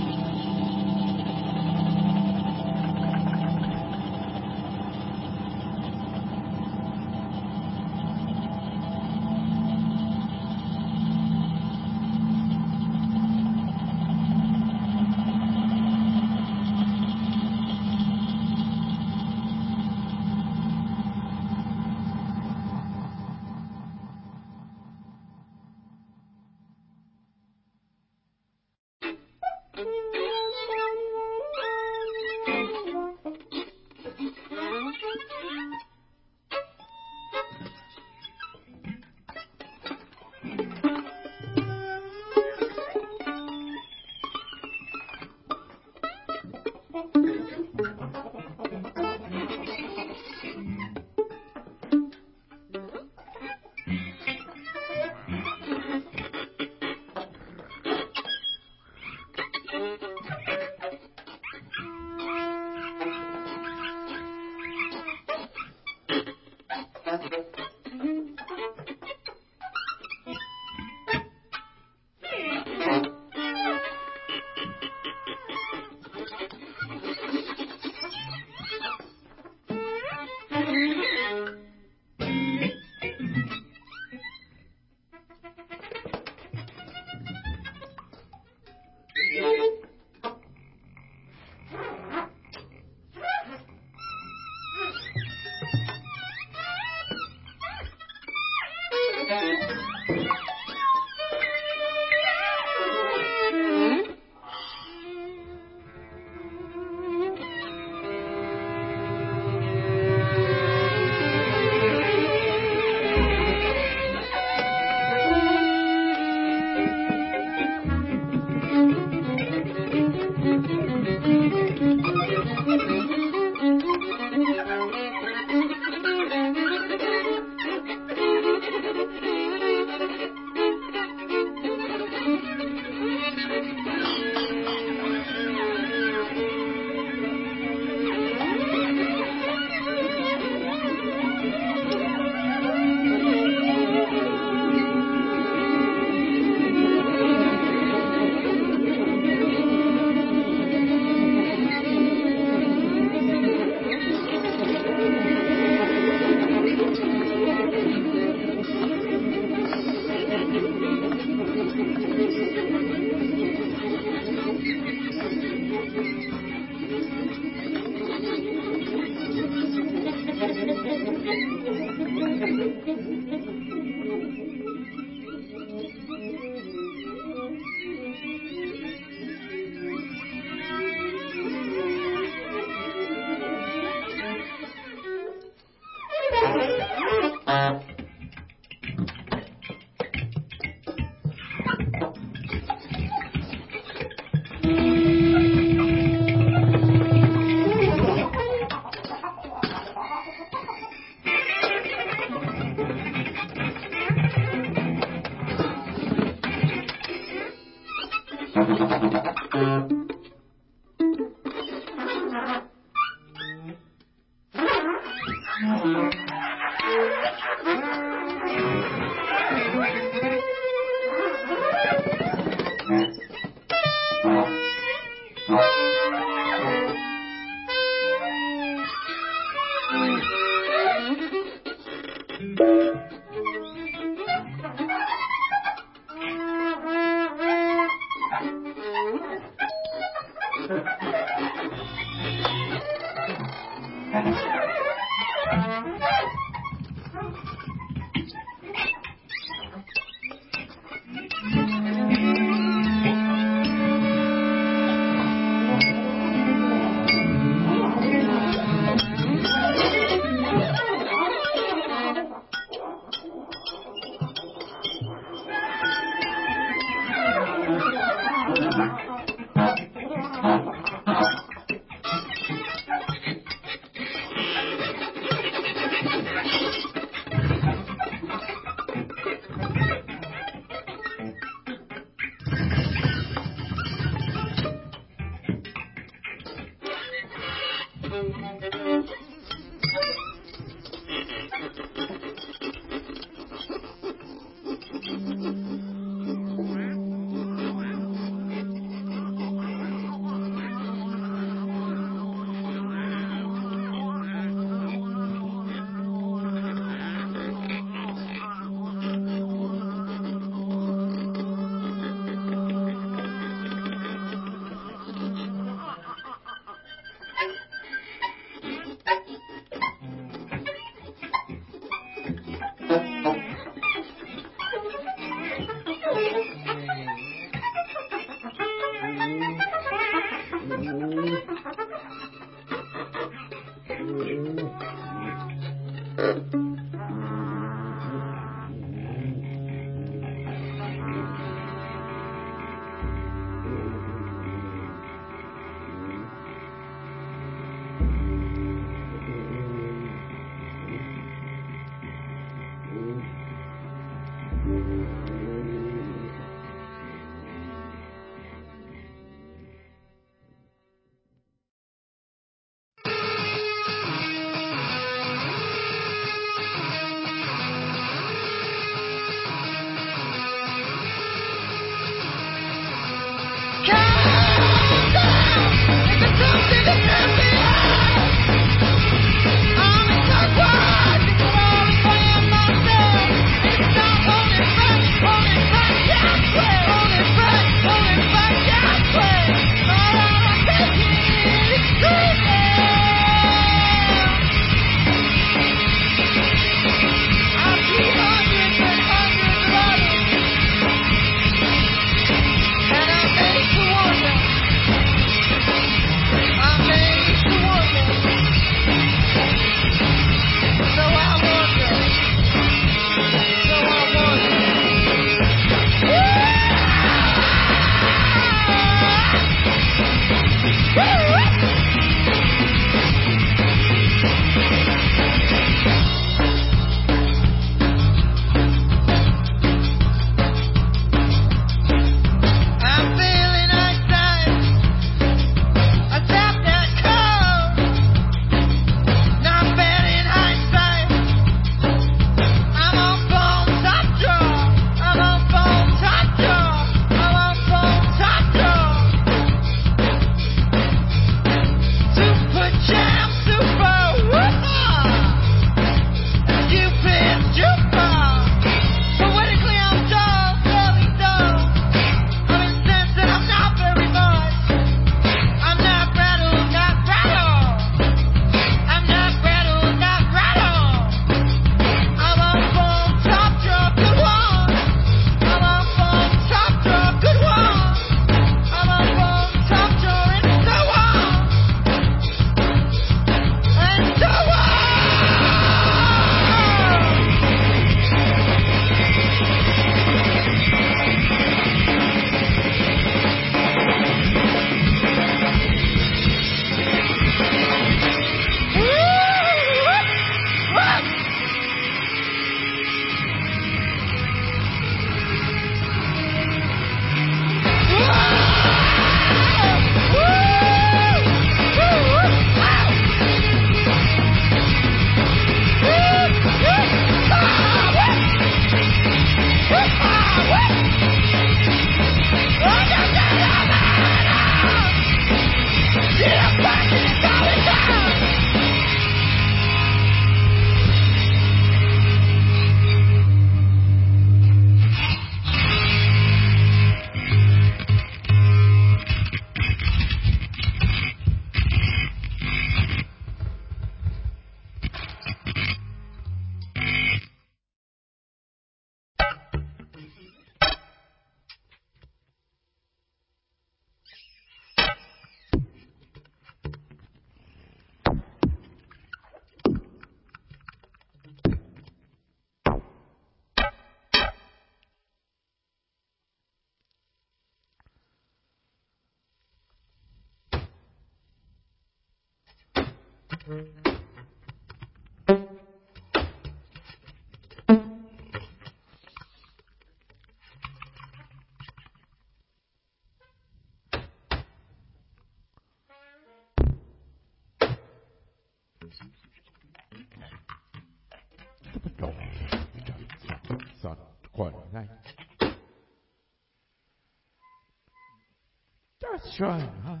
Just join us.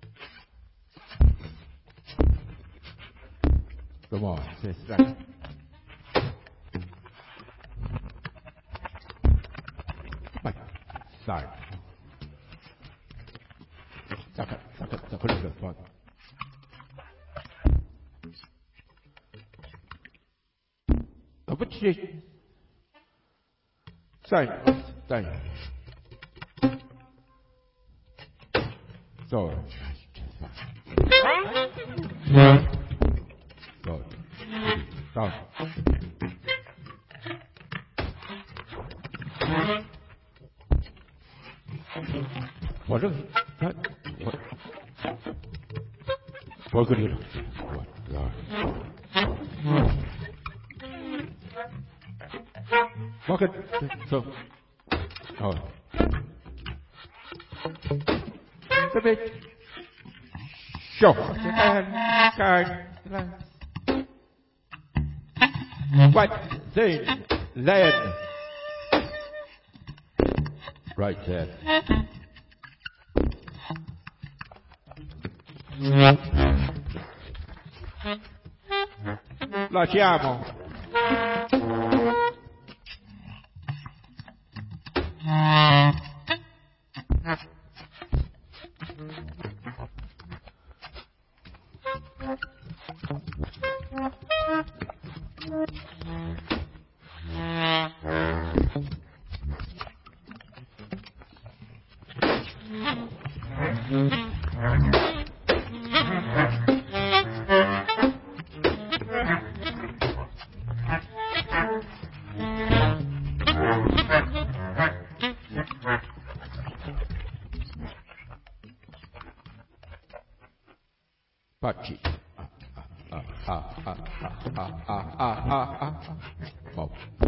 Come on, sister. My side. Suck it, suck it, suck it, suck it, suck it. Open shit. Side, side. So. So. So. What is that? What? What could you do? What? What could so? Oh. The big show. What they led right there. Lasciamo. Pachi. Ah, ah, ah, ah, ah, ah, ah, ah, ah. Oh.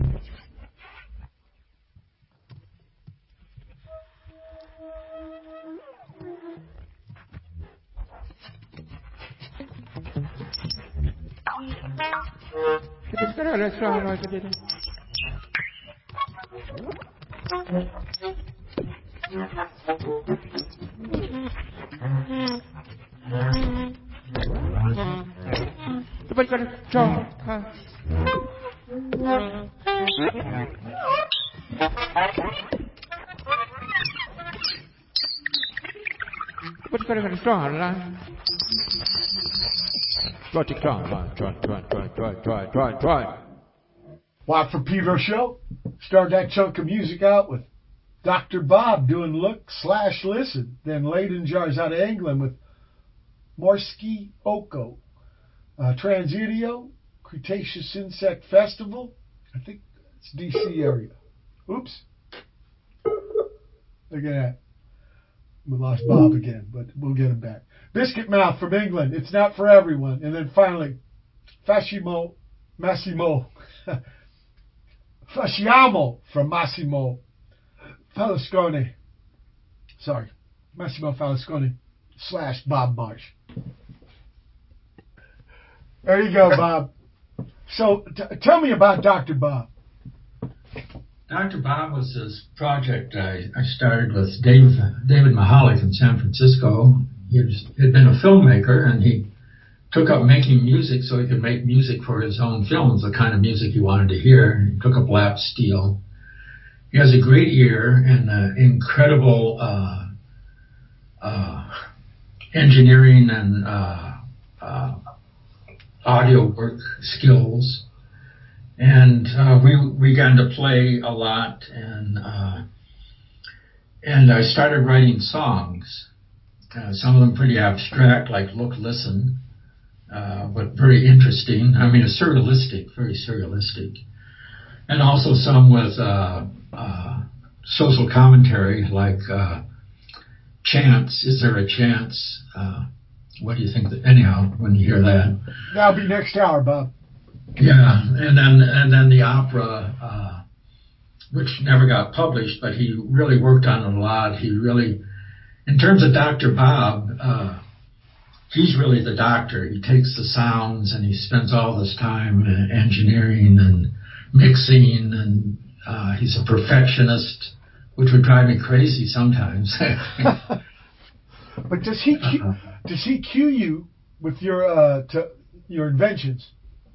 Somebody got a job. Somebody got a strong line. Try to try, try, try, try, try, try, try, try. Watt from Pedro Show. Started that chunk of music out with Doctor Bob doing Look Slash Listen. Then Leyden Jars out of England with Morsky Oko. Uh, Transidio, Cretaceous Insect Festival. I think it's D C area. Oops. Look at that. We lost Bob again, but we'll get him back. Biscuit Mouth from England. It's not for everyone. And then finally, Fascimo Massimo. Fasciamo from Massimo Falascone. Sorry. Massimo Falascone slash Bob Marsh. There you go, Bob. So t- tell me about Doctor Bob. Doctor Bob was this project I, I started with Dave, David Mahalik in San Francisco. He had been a filmmaker, and he took up making music so he could make music for his own films, the kind of music he wanted to hear. He took up lap steel. He has a great ear and uh, incredible uh, uh, engineering and uh, uh, audio work skills. And uh, we we began to play a lot, and uh, and I started writing songs. Uh, some of them pretty abstract, like Look, Listen, uh, but very interesting. I mean, it's surrealistic, very surrealistic. And also some with uh, uh, social commentary, like uh, Chance, Is There a Chance? Uh, what do you think? That, anyhow, when you hear that, That'll be next hour, Bob. yeah, and then and then the opera, uh, which never got published, but he really worked on it a lot. He really, in terms of Doctor Bob, uh, he's really the doctor. He takes the sounds and he spends all this time engineering and mixing, and uh, he's a perfectionist, which would drive me crazy sometimes. But does he cu- does he cue you with your uh, to your inventions?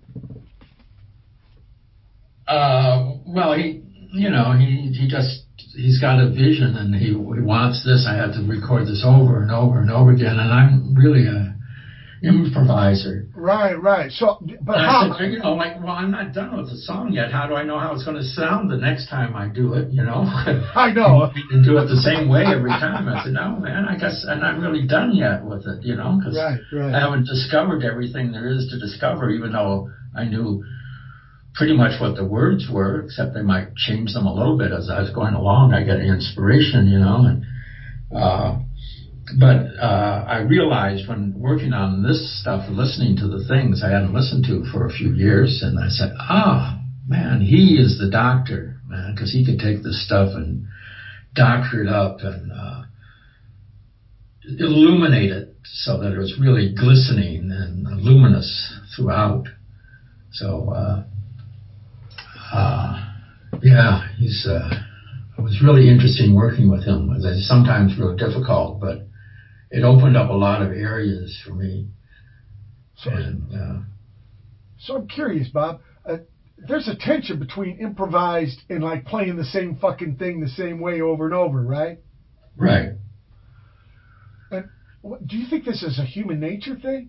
Uh, well, he, you know, he he just he's got a vision, and he he wants this. I have to record this over and over and over again, and I'm really a improviser. Right, right. So, but And how? I said, you know, like, well, I'm not done with the song yet. How do I know how it's going to sound the next time I do it? You know, I know. You can do it the same way every time. I said, no, man, I guess I'm not really done yet with it. You know, because Right, right. I haven't discovered everything there is to discover, even though I knew pretty much what the words were, except they might change them a little bit as I was going along. I get inspiration, you know, and. Uh, But uh, I realized when working on this stuff, listening to the things I hadn't listened to for a few years, and I said, ah, man, he is the doctor, man, because he could take this stuff and doctor it up and uh, illuminate it so that it was really glistening and luminous throughout. So, uh, uh, yeah, he's. Uh, it was really interesting working with him. It was sometimes real difficult, but it opened up a lot of areas for me. So, and, uh, so I'm curious, Bob. Uh, there's a tension between improvised and like playing the same fucking thing the same way over and over, right? Right. And what, do you think this is a human nature thing?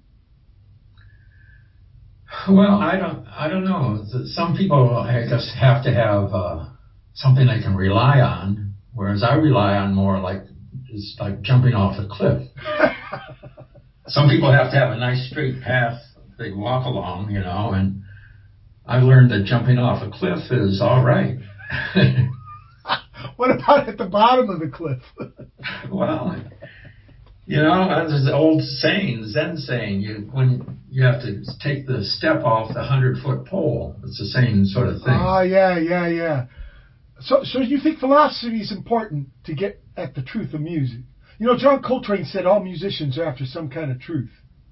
Well, I don't. I don't know. Some people, I guess, have to have uh, something they can rely on, whereas I rely on more like it's like jumping off a cliff. Some people have to have a nice straight path they walk along, you know, and I've learned that jumping off a cliff is all right. What about at the bottom of the cliff? Well, you know, there's the old saying, Zen saying, you when you have to take the step off the hundred-foot pole. It's the same sort of thing. Ah, yeah, yeah, yeah. So, so you think philosophy is important to get at the truth of music? You know, John Coltrane said all musicians are after some kind of truth.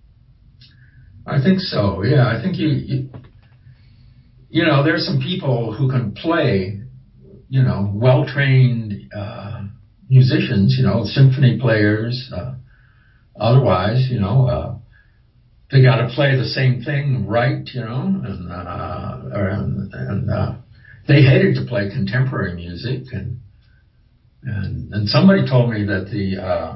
I think so. Yeah, I think you, you, you know, there's some people who can play, you know, well-trained uh, musicians, you know, symphony players. Uh, otherwise, you know, uh, they got to play the same thing right, you know, and uh, and, and uh, they hated to play contemporary music, and and and somebody told me that the uh,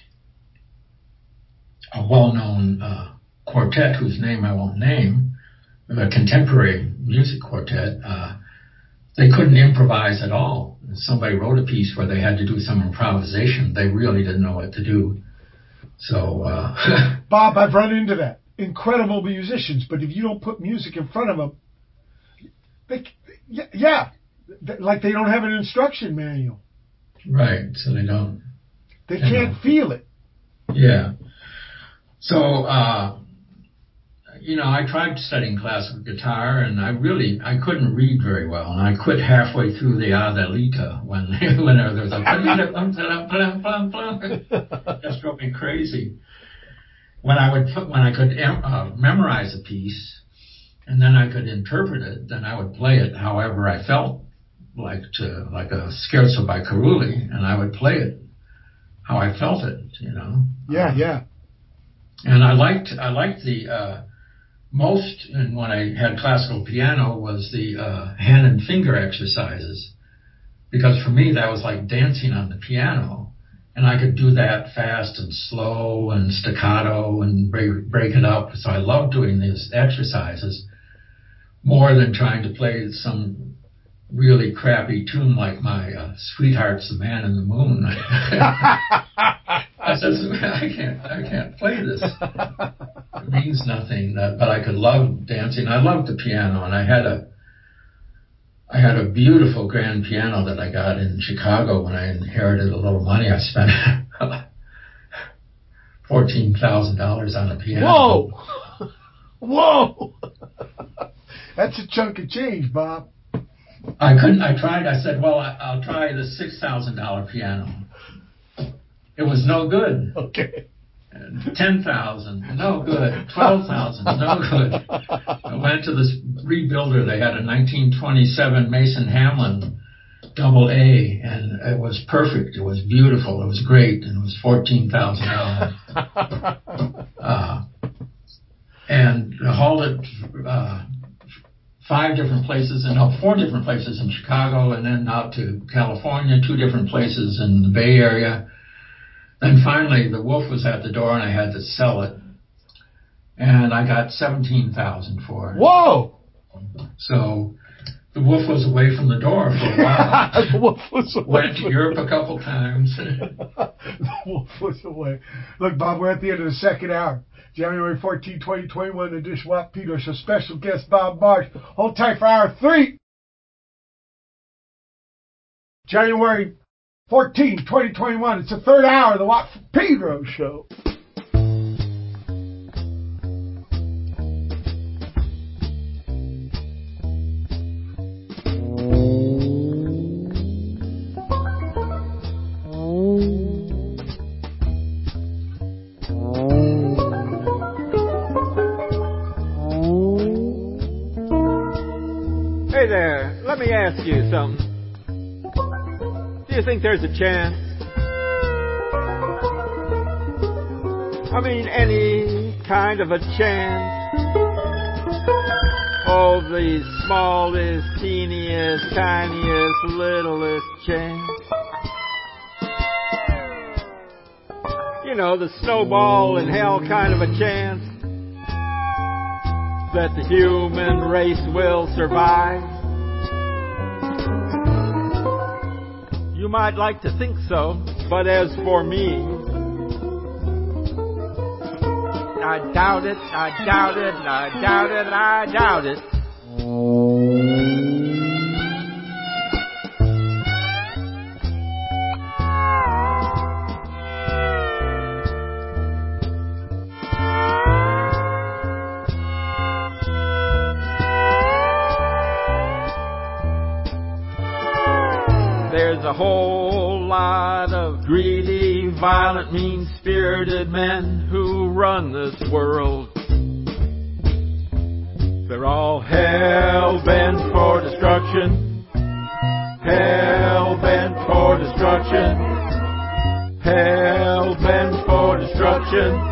a well-known uh, quartet whose name I won't name, a contemporary music quartet, uh, they couldn't improvise at all. Somebody wrote a piece where they had to do some improvisation. They really didn't know what to do. So, uh, Bob, I've run into that. Incredible musicians, but if you don't put music in front of them, they, yeah, like they don't have an instruction manual. Right, so they don't. They can't know. feel it. Yeah. So, uh, you know, I tried studying classical guitar, and I really, I couldn't read very well, and I quit halfway through the Adelita when, when there was a just drove me crazy. When I would put, when I could uh, memorize a piece, and then I could interpret it, then I would play it however I felt, like to, like a scherzo by Carulli, and I would play it how I felt it, you know. Yeah, uh, yeah. And I liked, I liked the. Uh, Most, and when I had classical piano, was the uh, hand and finger exercises, because for me that was like dancing on the piano, and I could do that fast and slow and staccato and break, break it up. So I loved doing these exercises more than trying to play some really crappy tune like my uh, Sweetheart's the Man in the Moon. I said, I can't, I can't play this. It means nothing. But I could love dancing. I loved the piano, and I had a, I had a beautiful grand piano that I got in Chicago when I inherited a little money. I spent fourteen thousand dollars on a piano. Whoa! Whoa! That's a chunk of change, Bob. I couldn't, I tried, I said, well, I, I'll try the six thousand dollars piano. It was no good. Okay. ten thousand, no good. twelve thousand, no good. I went to this rebuilder. They had a nineteen twenty-seven Mason Hamlin double A, and it was perfect. It was beautiful. It was great, and it was fourteen thousand dollars. uh, and I hauled it uh, five different places, and no, four different places in Chicago, and then out to California, two different places in the Bay Area. Then finally, the wolf was at the door, and I had to sell it. And I got seventeen thousand dollars for it. Whoa! So the wolf was away from the door for a while. The wolf was away. Went to Europe a couple times. The wolf was away. Look, Bob, we're at the end of the second hour. January fourteenth, twenty twenty-one, the Dishwap Peter Show. Special guest Bob Marsh. Hold tight for hour three. January fourteenth, twenty twenty-one. It's the third hour of the Watt Pedro Show. Hey there, let me ask you something. Do you think there's a chance? I mean, any kind of a chance? Oh, the smallest, teeniest, tiniest, littlest chance. You know, the snowball in hell kind of a chance that the human race will survive. You might like to think so, but as for me, I doubt it, I doubt it, I doubt it, I doubt it. There's a whole lot of greedy, violent, mean-spirited men who run this world. They're all hell-bent for destruction, hell-bent for destruction, hell-bent for destruction.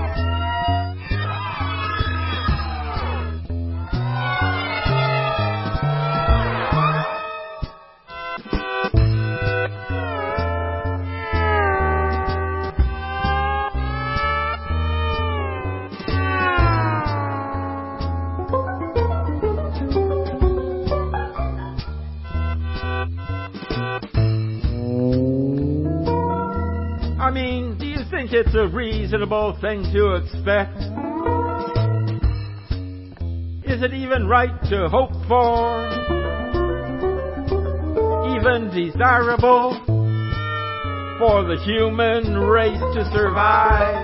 I mean, do you think it's a reasonable thing to expect? Is it even right to hope for? Even desirable for the human race to survive?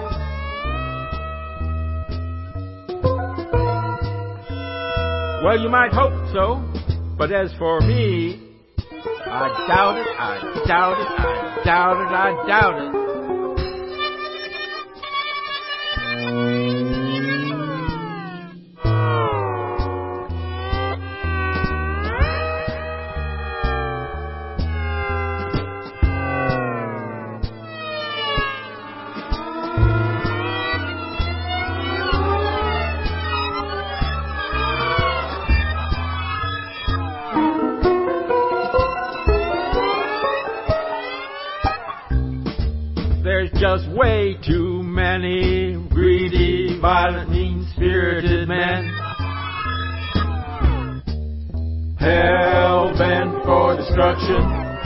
Well, you might hope so, but as for me, I doubt it, I doubt it, I doubt it, I doubt it. There's just way too many greedy, violent, mean-spirited men, hell-bent for destruction.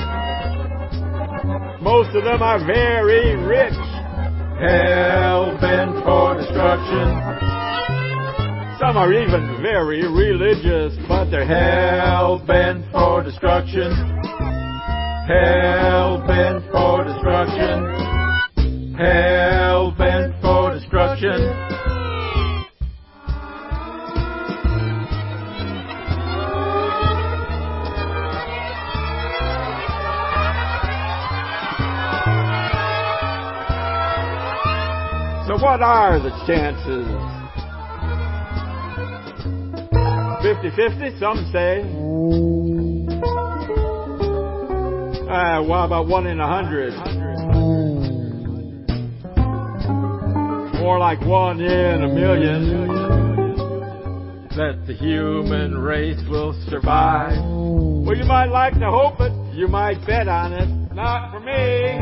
Most of them are very rich, hell-bent for destruction. Some are even very religious, but they're hell-bent for destruction, hell-bent for destruction. Hell bent for what are the chances? Fifty-fifty, some say. Uh, what about one in a hundred? More like one in a million. That the human race will survive. Well, you might like to hope it. You might bet on it. Not for me.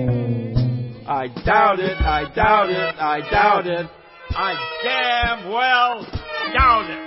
I doubt it. I doubt it. I doubt it. I damn well doubt it.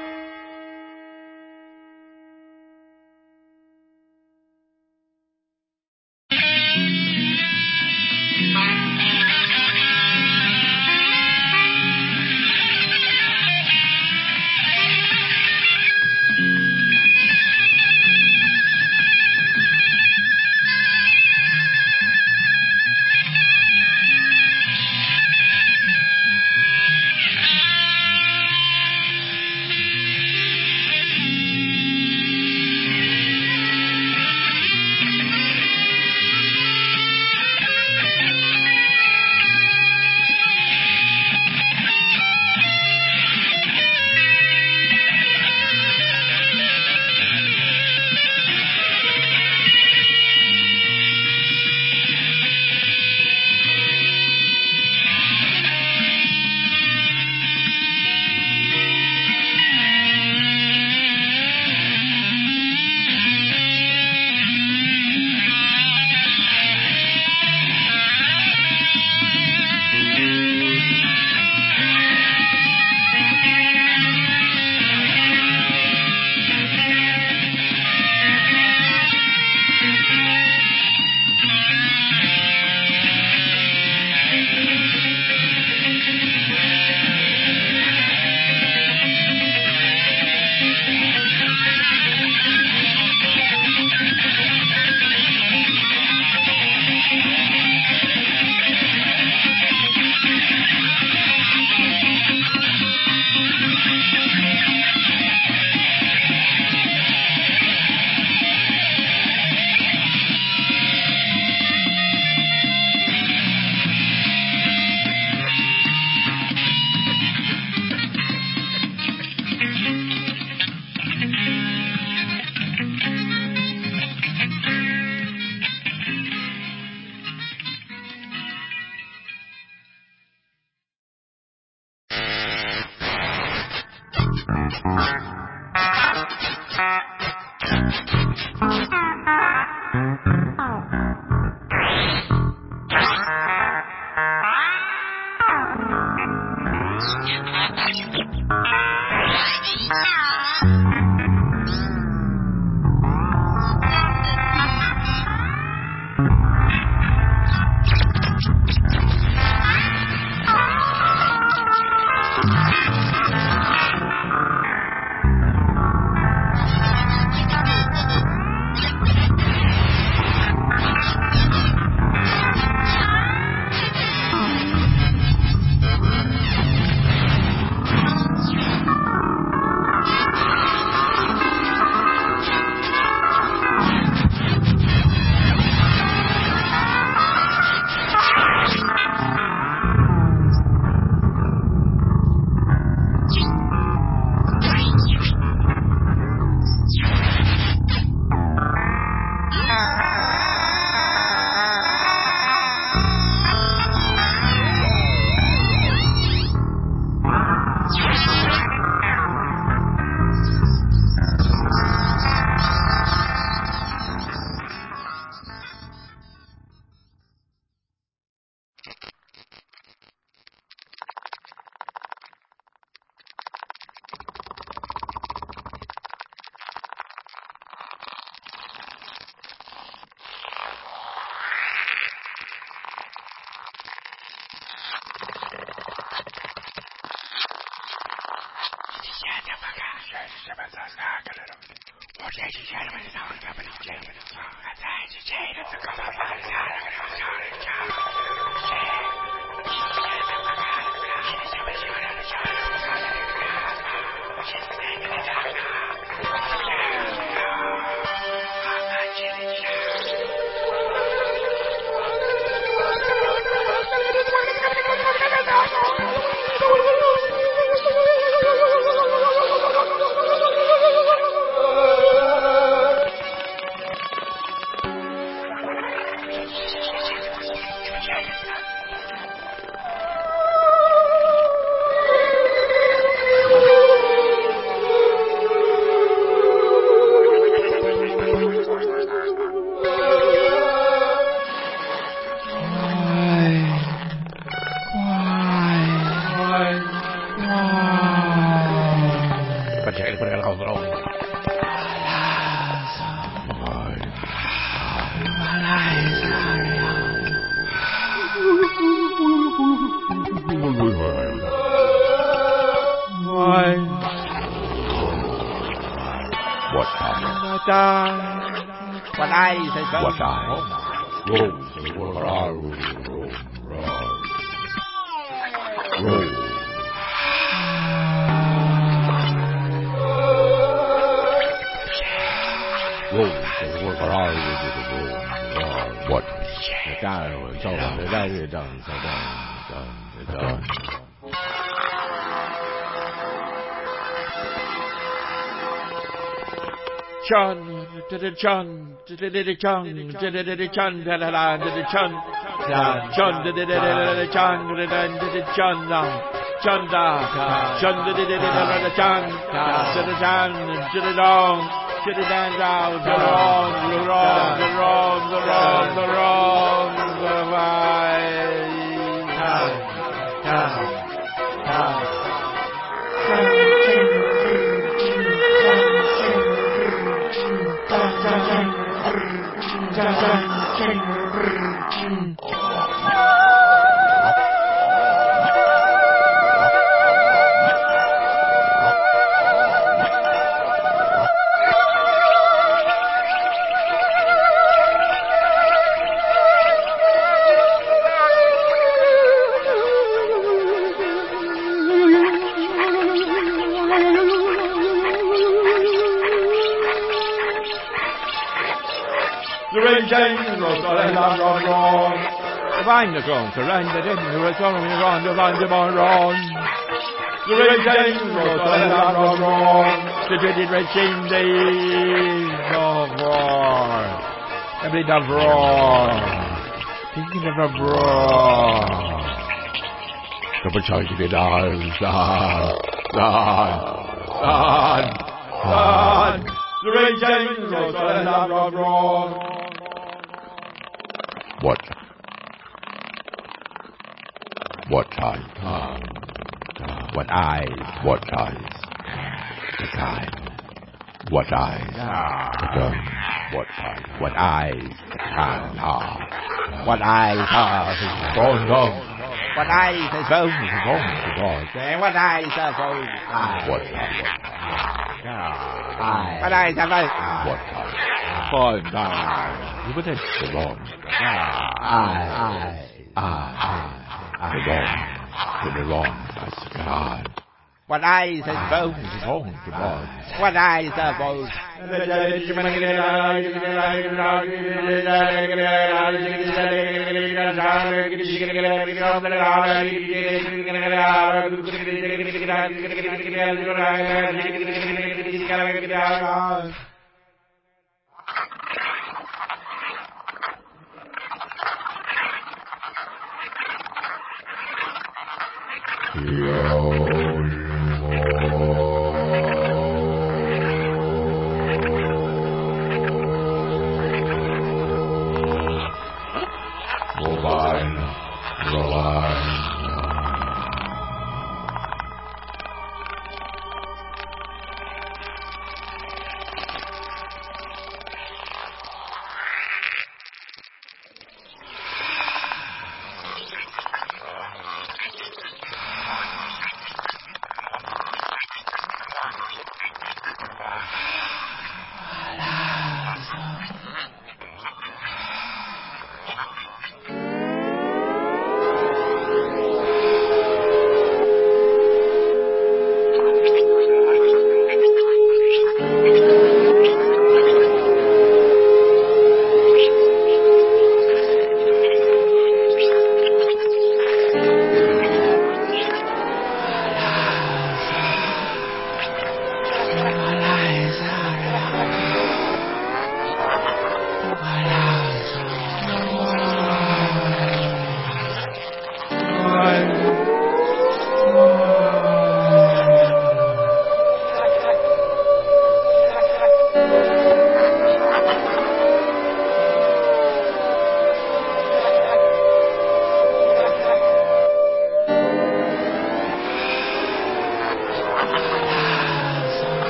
Thank you. Why? What time? What I? What I say? What I? Roll, roll, roll, roll, roll. What? Chun, to the chun, to the chun, to the chun, to the la, to the chun, chun, to the chun, to the chun, chun da, chun to the chun, to the chun, to the dong. To the dance out, the wrong, the wrong, the wrong, the wrong, the wrong, the right. Time, time, time. Find the ground, surround the den, the rest of me run, the line, the bar, run. The red chain, the line, run, run. The dreaded red chain, they no roar. Every dove roar. Thinking of a roar. Double charge of it, down, down, down, down. The red chain, the line, run, run. What? What time? Time. Time. What eyes? What eyes? The time. What eyes? Ah. The gun. What time? What eyes? The time. Ah. What eyes? Ah. Gone, gone. What eyes? The phone. Gone, gone. What eyes? The phone. Ah. What time? Ah. What eyes? The phone. What time? Gone, gone. You put it The wrong. Ah. Ah. Ah. The wrong. The wrong. That's God. What eyes has bones? Bones, bones. What eyes are bones?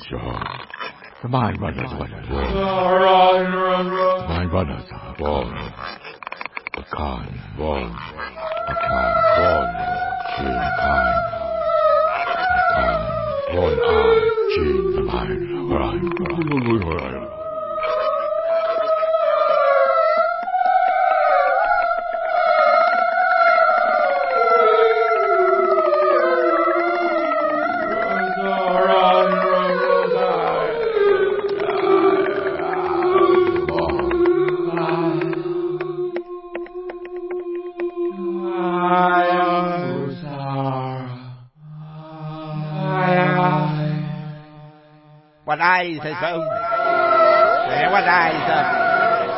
shot. The mind runners what it was. The mind runners are born. The con born. The con born. Chin con. The con born ah chin the mind run. What eyes is so? What eyes are?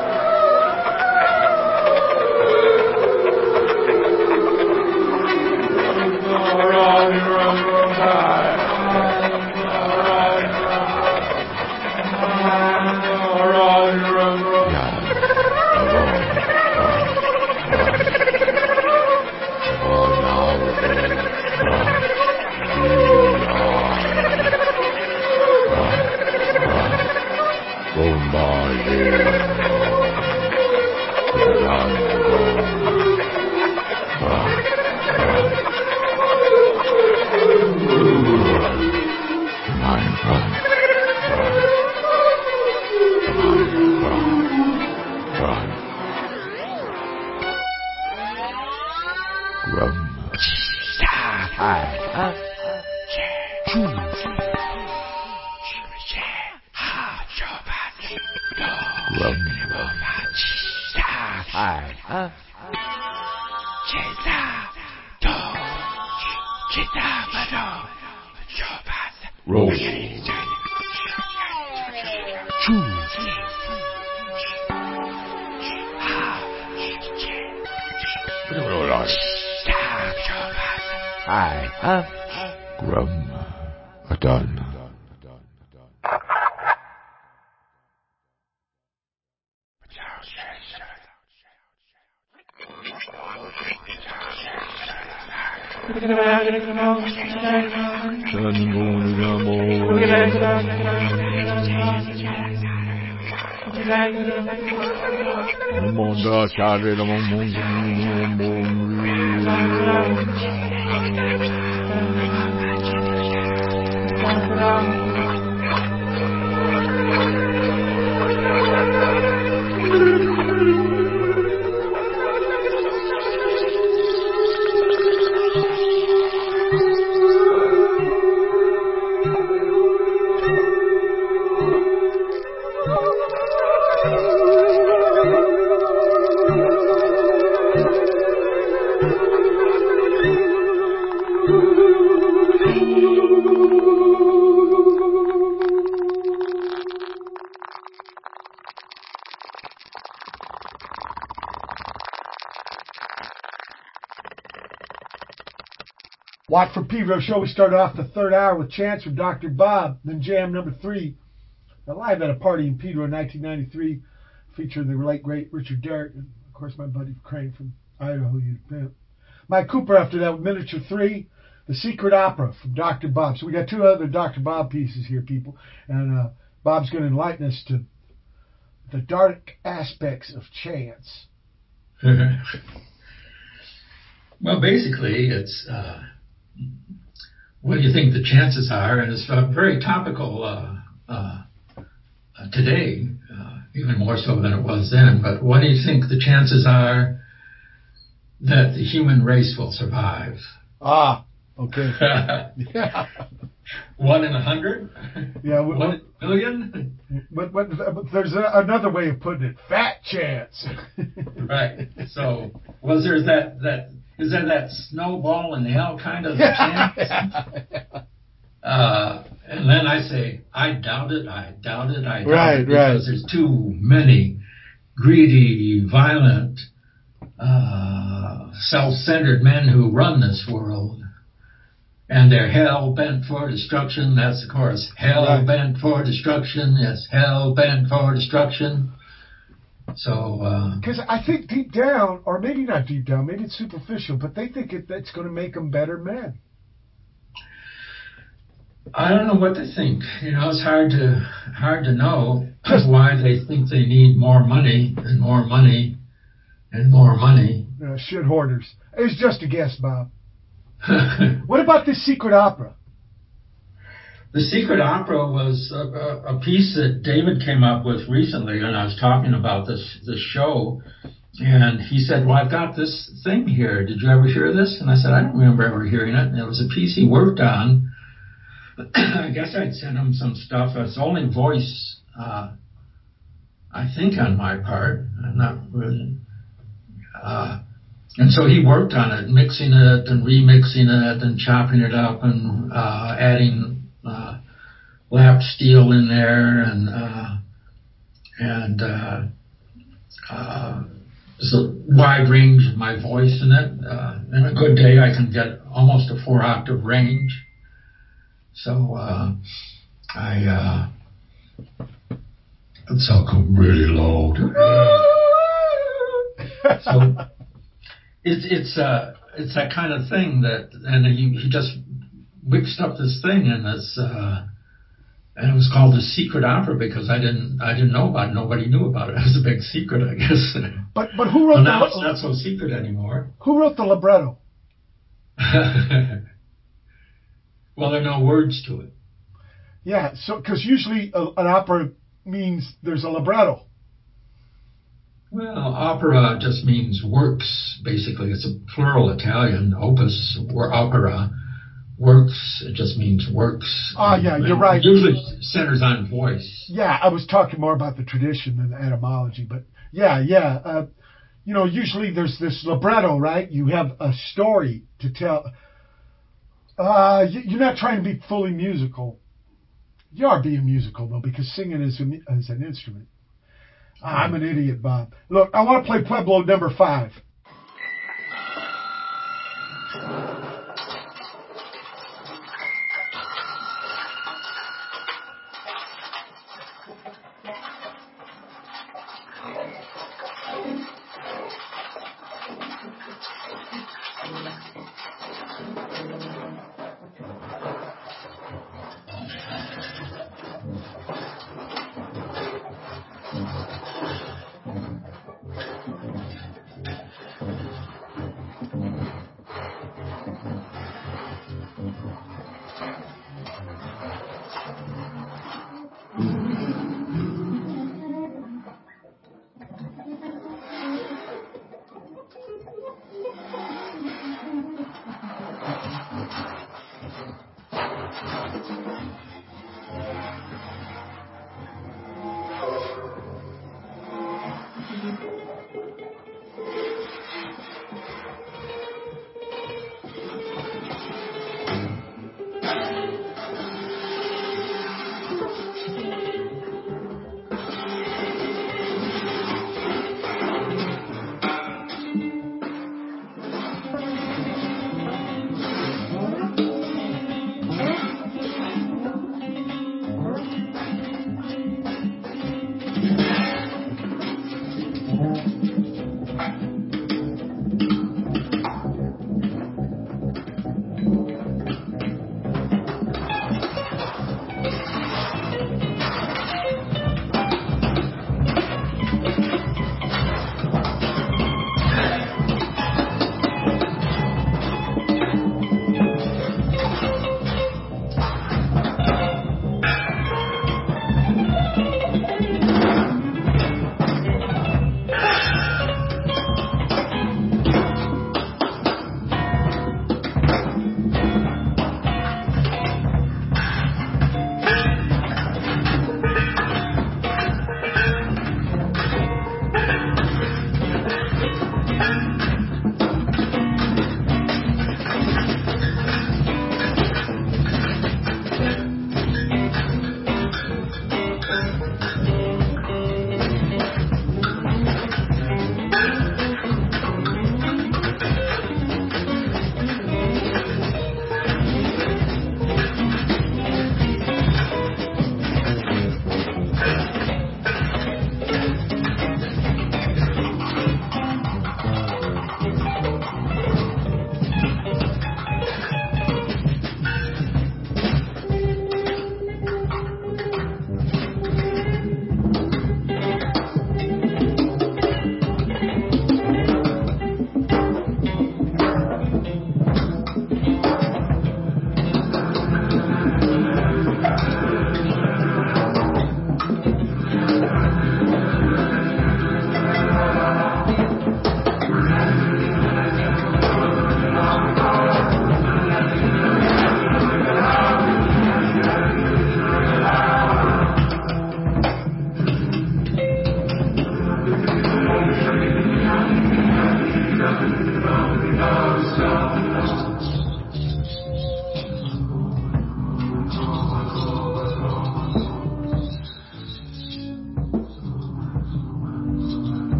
Roll. Grum. Done. Monda chare la Watt from Pedro Show. We started off the third hour with Chants from Doctor Bob, then jam number three, live at a party in Pedro in nineteen ninety-three, featuring the late great Richard Derrick, and of course my buddy Crane from Idaho. You pimp. Mike Cooper after that with Miniature three, The Secret Opera from Doctor Bob. So we got two other Doctor Bob pieces here, people, and uh, Bob's going to enlighten us to the dark aspects of chants. Well, basically, it's uh, what do you think the chances are, and it's uh, very topical uh, uh, uh, today, uh, even more so than it was then. But what do you think the chances are that the human race will survive? Ah, okay. Yeah. One in a hundred? Yeah. What, One in a million? But, but, but there's a, another way of putting it. Fat chance. Right. So was there that that is there that snowball in hell kind of chance? Uh, and then I say, I doubt it. I doubt it. I doubt right, it because right. there's too many greedy, violent, uh, self-centered men who run this world. And they're hell-bent for destruction. That's the chorus. Hell-bent right. for destruction. Yes, hell-bent for destruction. So, because uh, I think deep down, or maybe not deep down, maybe it's superficial, but they think it, it's going to make them better men. I don't know what to think. You know, it's hard to hard to know why they think they need more money and more money and more money. Uh, shit hoarders. It's just a guess, Bob. What about this secret opera? The secret opera was a, a, a piece that David came up with recently, and I was talking about this this show, and he said, well, I've got this thing here. Did you ever hear this? And I said, I don't remember ever hearing it. And it was a piece he worked on. I guess I'd sent him some stuff. It's only voice, uh, I think, on my part. I'm not really... Uh, and so he worked on it, mixing it and remixing it and chopping it up and uh, adding uh, lap steel in there and uh, and uh, uh, there's a wide range of my voice in it. Uh, in a good day, I can get almost a four octave range. So uh, I uh, it's all go really low. So it's it's uh it's that kind of thing that, and he he just mixed up this thing, and it's uh and it was called the secret opera because I didn't I didn't know about it. Nobody knew about it. It was a big secret, I guess. But but who wrote well, the now it's not so secret anymore. Who wrote the libretto? Well, there are no words to it. Yeah, so because usually a, an opera means there's a libretto. Well, opera just means works, basically. It's a plural Italian, opus, or opera. Works, it just means works. Oh, yeah, and, you're and right. Usually centers on voice. Yeah, I was talking more about the tradition than the etymology, but yeah, yeah. Uh, you know, usually there's this libretto, right? You have a story to tell. Uh, you're not trying to be fully musical. You are being musical, though, because singing is, a, is an instrument. I'm an idiot, Bob. Look, I want to play Pueblo number five.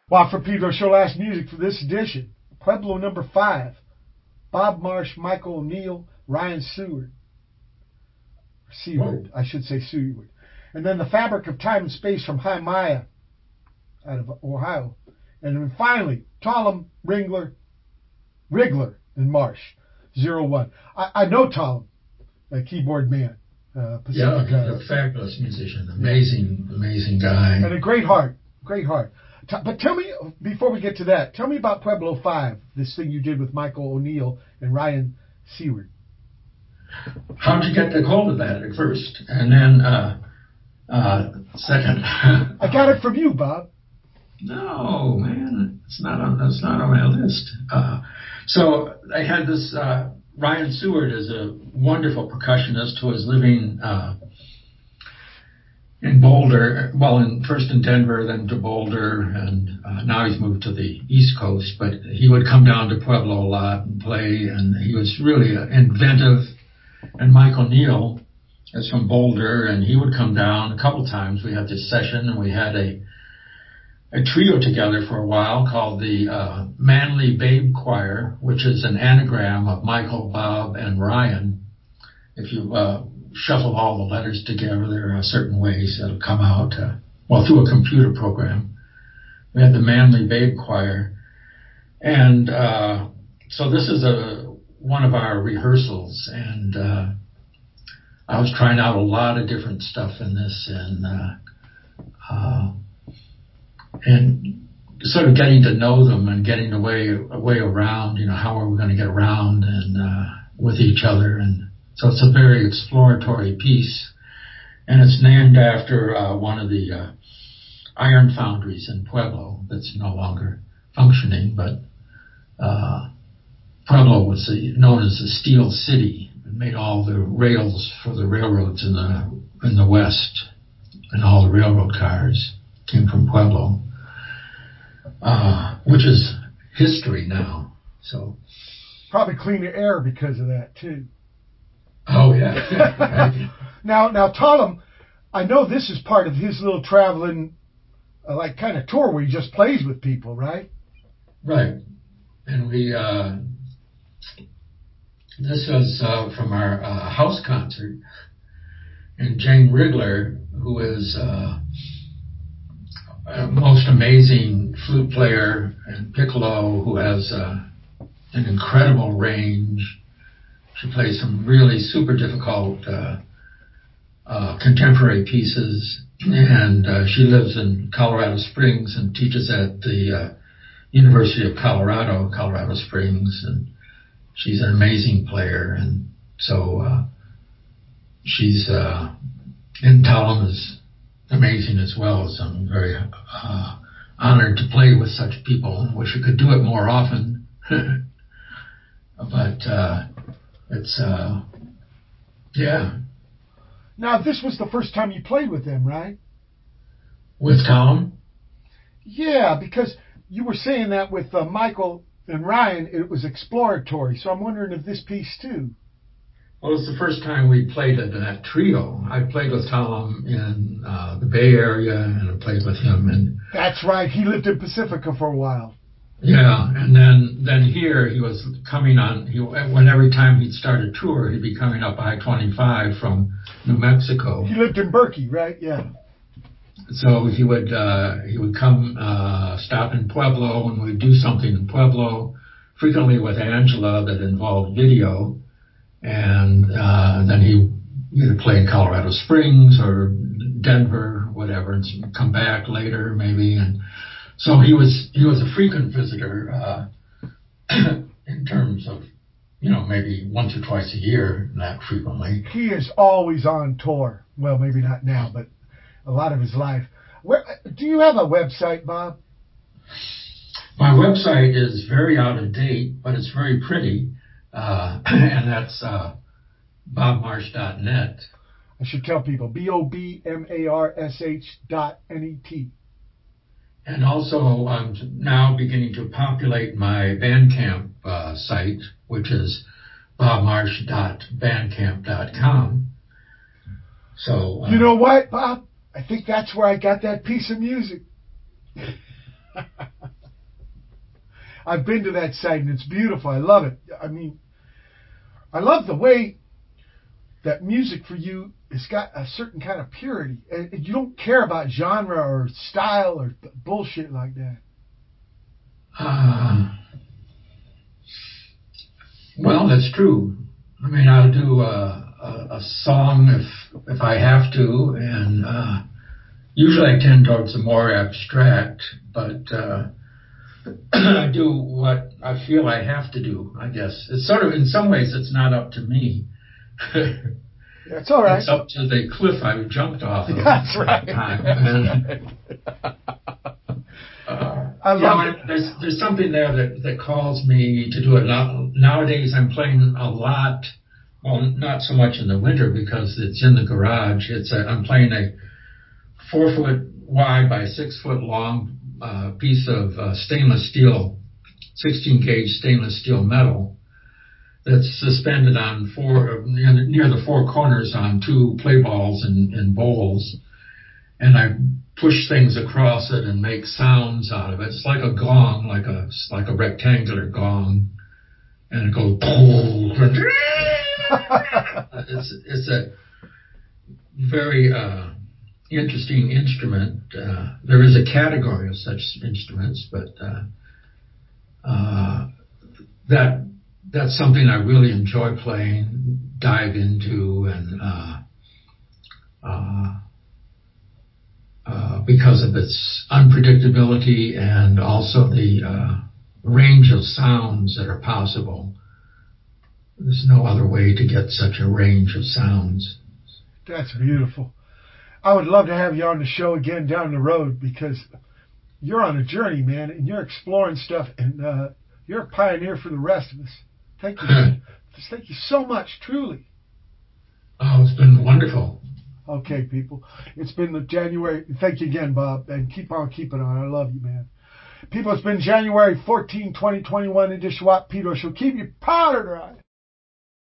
Well, for Pedro Show Last Music for this edition, Pueblo number five, Bob Marsh, Michael O'Neill, Ryan Seward. Seward, I should say Seward. And then The Fabric of Time and Space from High Maya out of Ohio. And then finally, Talum, Ringler, Rigler, and Marsh, zero one. I, I know Talum, a keyboard man. Uh, yeah, Pacific, a fabulous musician. Amazing, yeah. amazing guy. And a great heart. Great heart. T- but tell me, before we get to that, tell me about Pueblo five, this thing you did with Michael O'Neill and Ryan Seward. How'd you get a hold of that at first? And then, uh, uh, second. I got it from you, Bob. No, man, it's not on, it's not on my list. Uh, so I had this, uh, Ryan Seward is a wonderful percussionist who was living, uh, in Boulder, well, in, first in Denver, then to Boulder, and uh, now he's moved to the East Coast, but he would come down to Pueblo a lot and play, and he was really uh, inventive. And Mike O'Neill is from Boulder, and he would come down a couple times. We had this session, and we had a a trio together for a while called the uh, Manly Babe Choir, which is an anagram of Michael, Bob, and Ryan. If you uh, shuffle all the letters together, there are certain ways that'll come out, uh, well, through a computer program. We had the Manly Babe Choir. And uh, so this is a one of our rehearsals, and uh, I was trying out a lot of different stuff in this, and uh, uh, and sort of getting to know them and getting a way, a way around, you know, how are we going to get around and uh, with each other. And so it's a very exploratory piece, and it's named after uh, one of the uh, iron foundries in Pueblo that's no longer functioning, but uh, Pueblo was the, known as the Steel City. It made all the rails for the railroads in the in the West, and all the railroad cars came from Pueblo, uh, which is history now. So probably cleaner air because of that too. Oh yeah. now, now Talum, I know this is part of his little traveling, uh, like kind of tour where he just plays with people, right? Right, and we. Uh, This was uh, from our uh, house concert, and Jane Rigler, who is uh, a most amazing flute player, and piccolo, who has uh, an incredible range. She plays some really super difficult uh, uh, contemporary pieces, and uh, she lives in Colorado Springs and teaches at the uh, University of Colorado, Colorado Springs, and she's an amazing player, and so uh, she's uh, and Talum is amazing as well. So I'm very uh, honored to play with such people. Wish I could do it more often, but uh, it's uh, yeah. Now this was the first time you played with them, right? With Talum? Yeah, because you were saying that with uh, Michael and Ryan, it was exploratory. So I'm wondering if this piece too. Well, it's the first time we played it in that trio. I played with Talum in uh, the Bay Area, and I played with him in. That's right. He lived in Pacifica for a while. Yeah, and then then here he was coming on. He when every time he'd start a tour, he'd be coming up I twenty-five from New Mexico. He lived in Berkeley, right? Yeah. So he would uh, he would come uh, stop in Pueblo, and we'd do something in Pueblo, frequently with Angela that involved video, and uh, then he either play in Colorado Springs or Denver, whatever, and come back later maybe. And so he was he was a frequent visitor uh, in terms of, you know, maybe once or twice a year, not frequently. He is always on tour. Well, maybe not now, but a lot of his life. Where do you have a website, Bob? My website is very out of date, but it's very pretty, uh, and that's uh, bob marsh dot net. I should tell people, B O B M A R S H dot N E T. And also, I'm now beginning to populate my Bandcamp uh, site, which is bob marsh dot bandcamp dot com. So uh, you know what, Bob? I think that's where I got that piece of music. I've been to that site, and it's beautiful. I love it. I mean, I love the way that music for you has got a certain kind of purity. And you don't care about genre or style or bullshit like that. Uh, well, that's true. I mean, I'll do a, a, a song if if I have to, and uh, usually I tend towards the more abstract, but uh, I do what I feel I have to do, I guess. It's sort of, in some ways, it's not up to me. That's all right. It's up to the cliff I jumped off of. That's right. Time. And, uh, I love you know, it. There's, there's something there that, that calls me to do it. Now, nowadays, I'm playing a lot. Well, not so much in the winter because it's in the garage. It's a, I'm playing a four foot wide by six foot long uh, piece of uh, stainless steel, sixteen gauge stainless steel metal that's suspended on four near the, near the four corners on two play balls and, and bowls, and I push things across it and make sounds out of it. It's like a gong, like a like a rectangular gong, and it goes. it's it's a very uh, interesting instrument. Uh, there is a category of such instruments, but uh, uh, that. That's something I really enjoy playing, dive into, and uh, uh, uh, because of its unpredictability and also the uh, range of sounds that are possible. There's no other way to get such a range of sounds. That's beautiful. I would love to have you on the show again down the road because you're on a journey, man, and you're exploring stuff, and uh, you're a pioneer for the rest of us. Thank you. Thank you so much, truly. Oh, it's been wonderful. Okay, people. It's been the January. Thank you again, Bob. And keep on keeping on. I love you, man. People, it's been January fourteenth, twenty twenty-one edition of Watt Pedro Show. Keep your powder dry.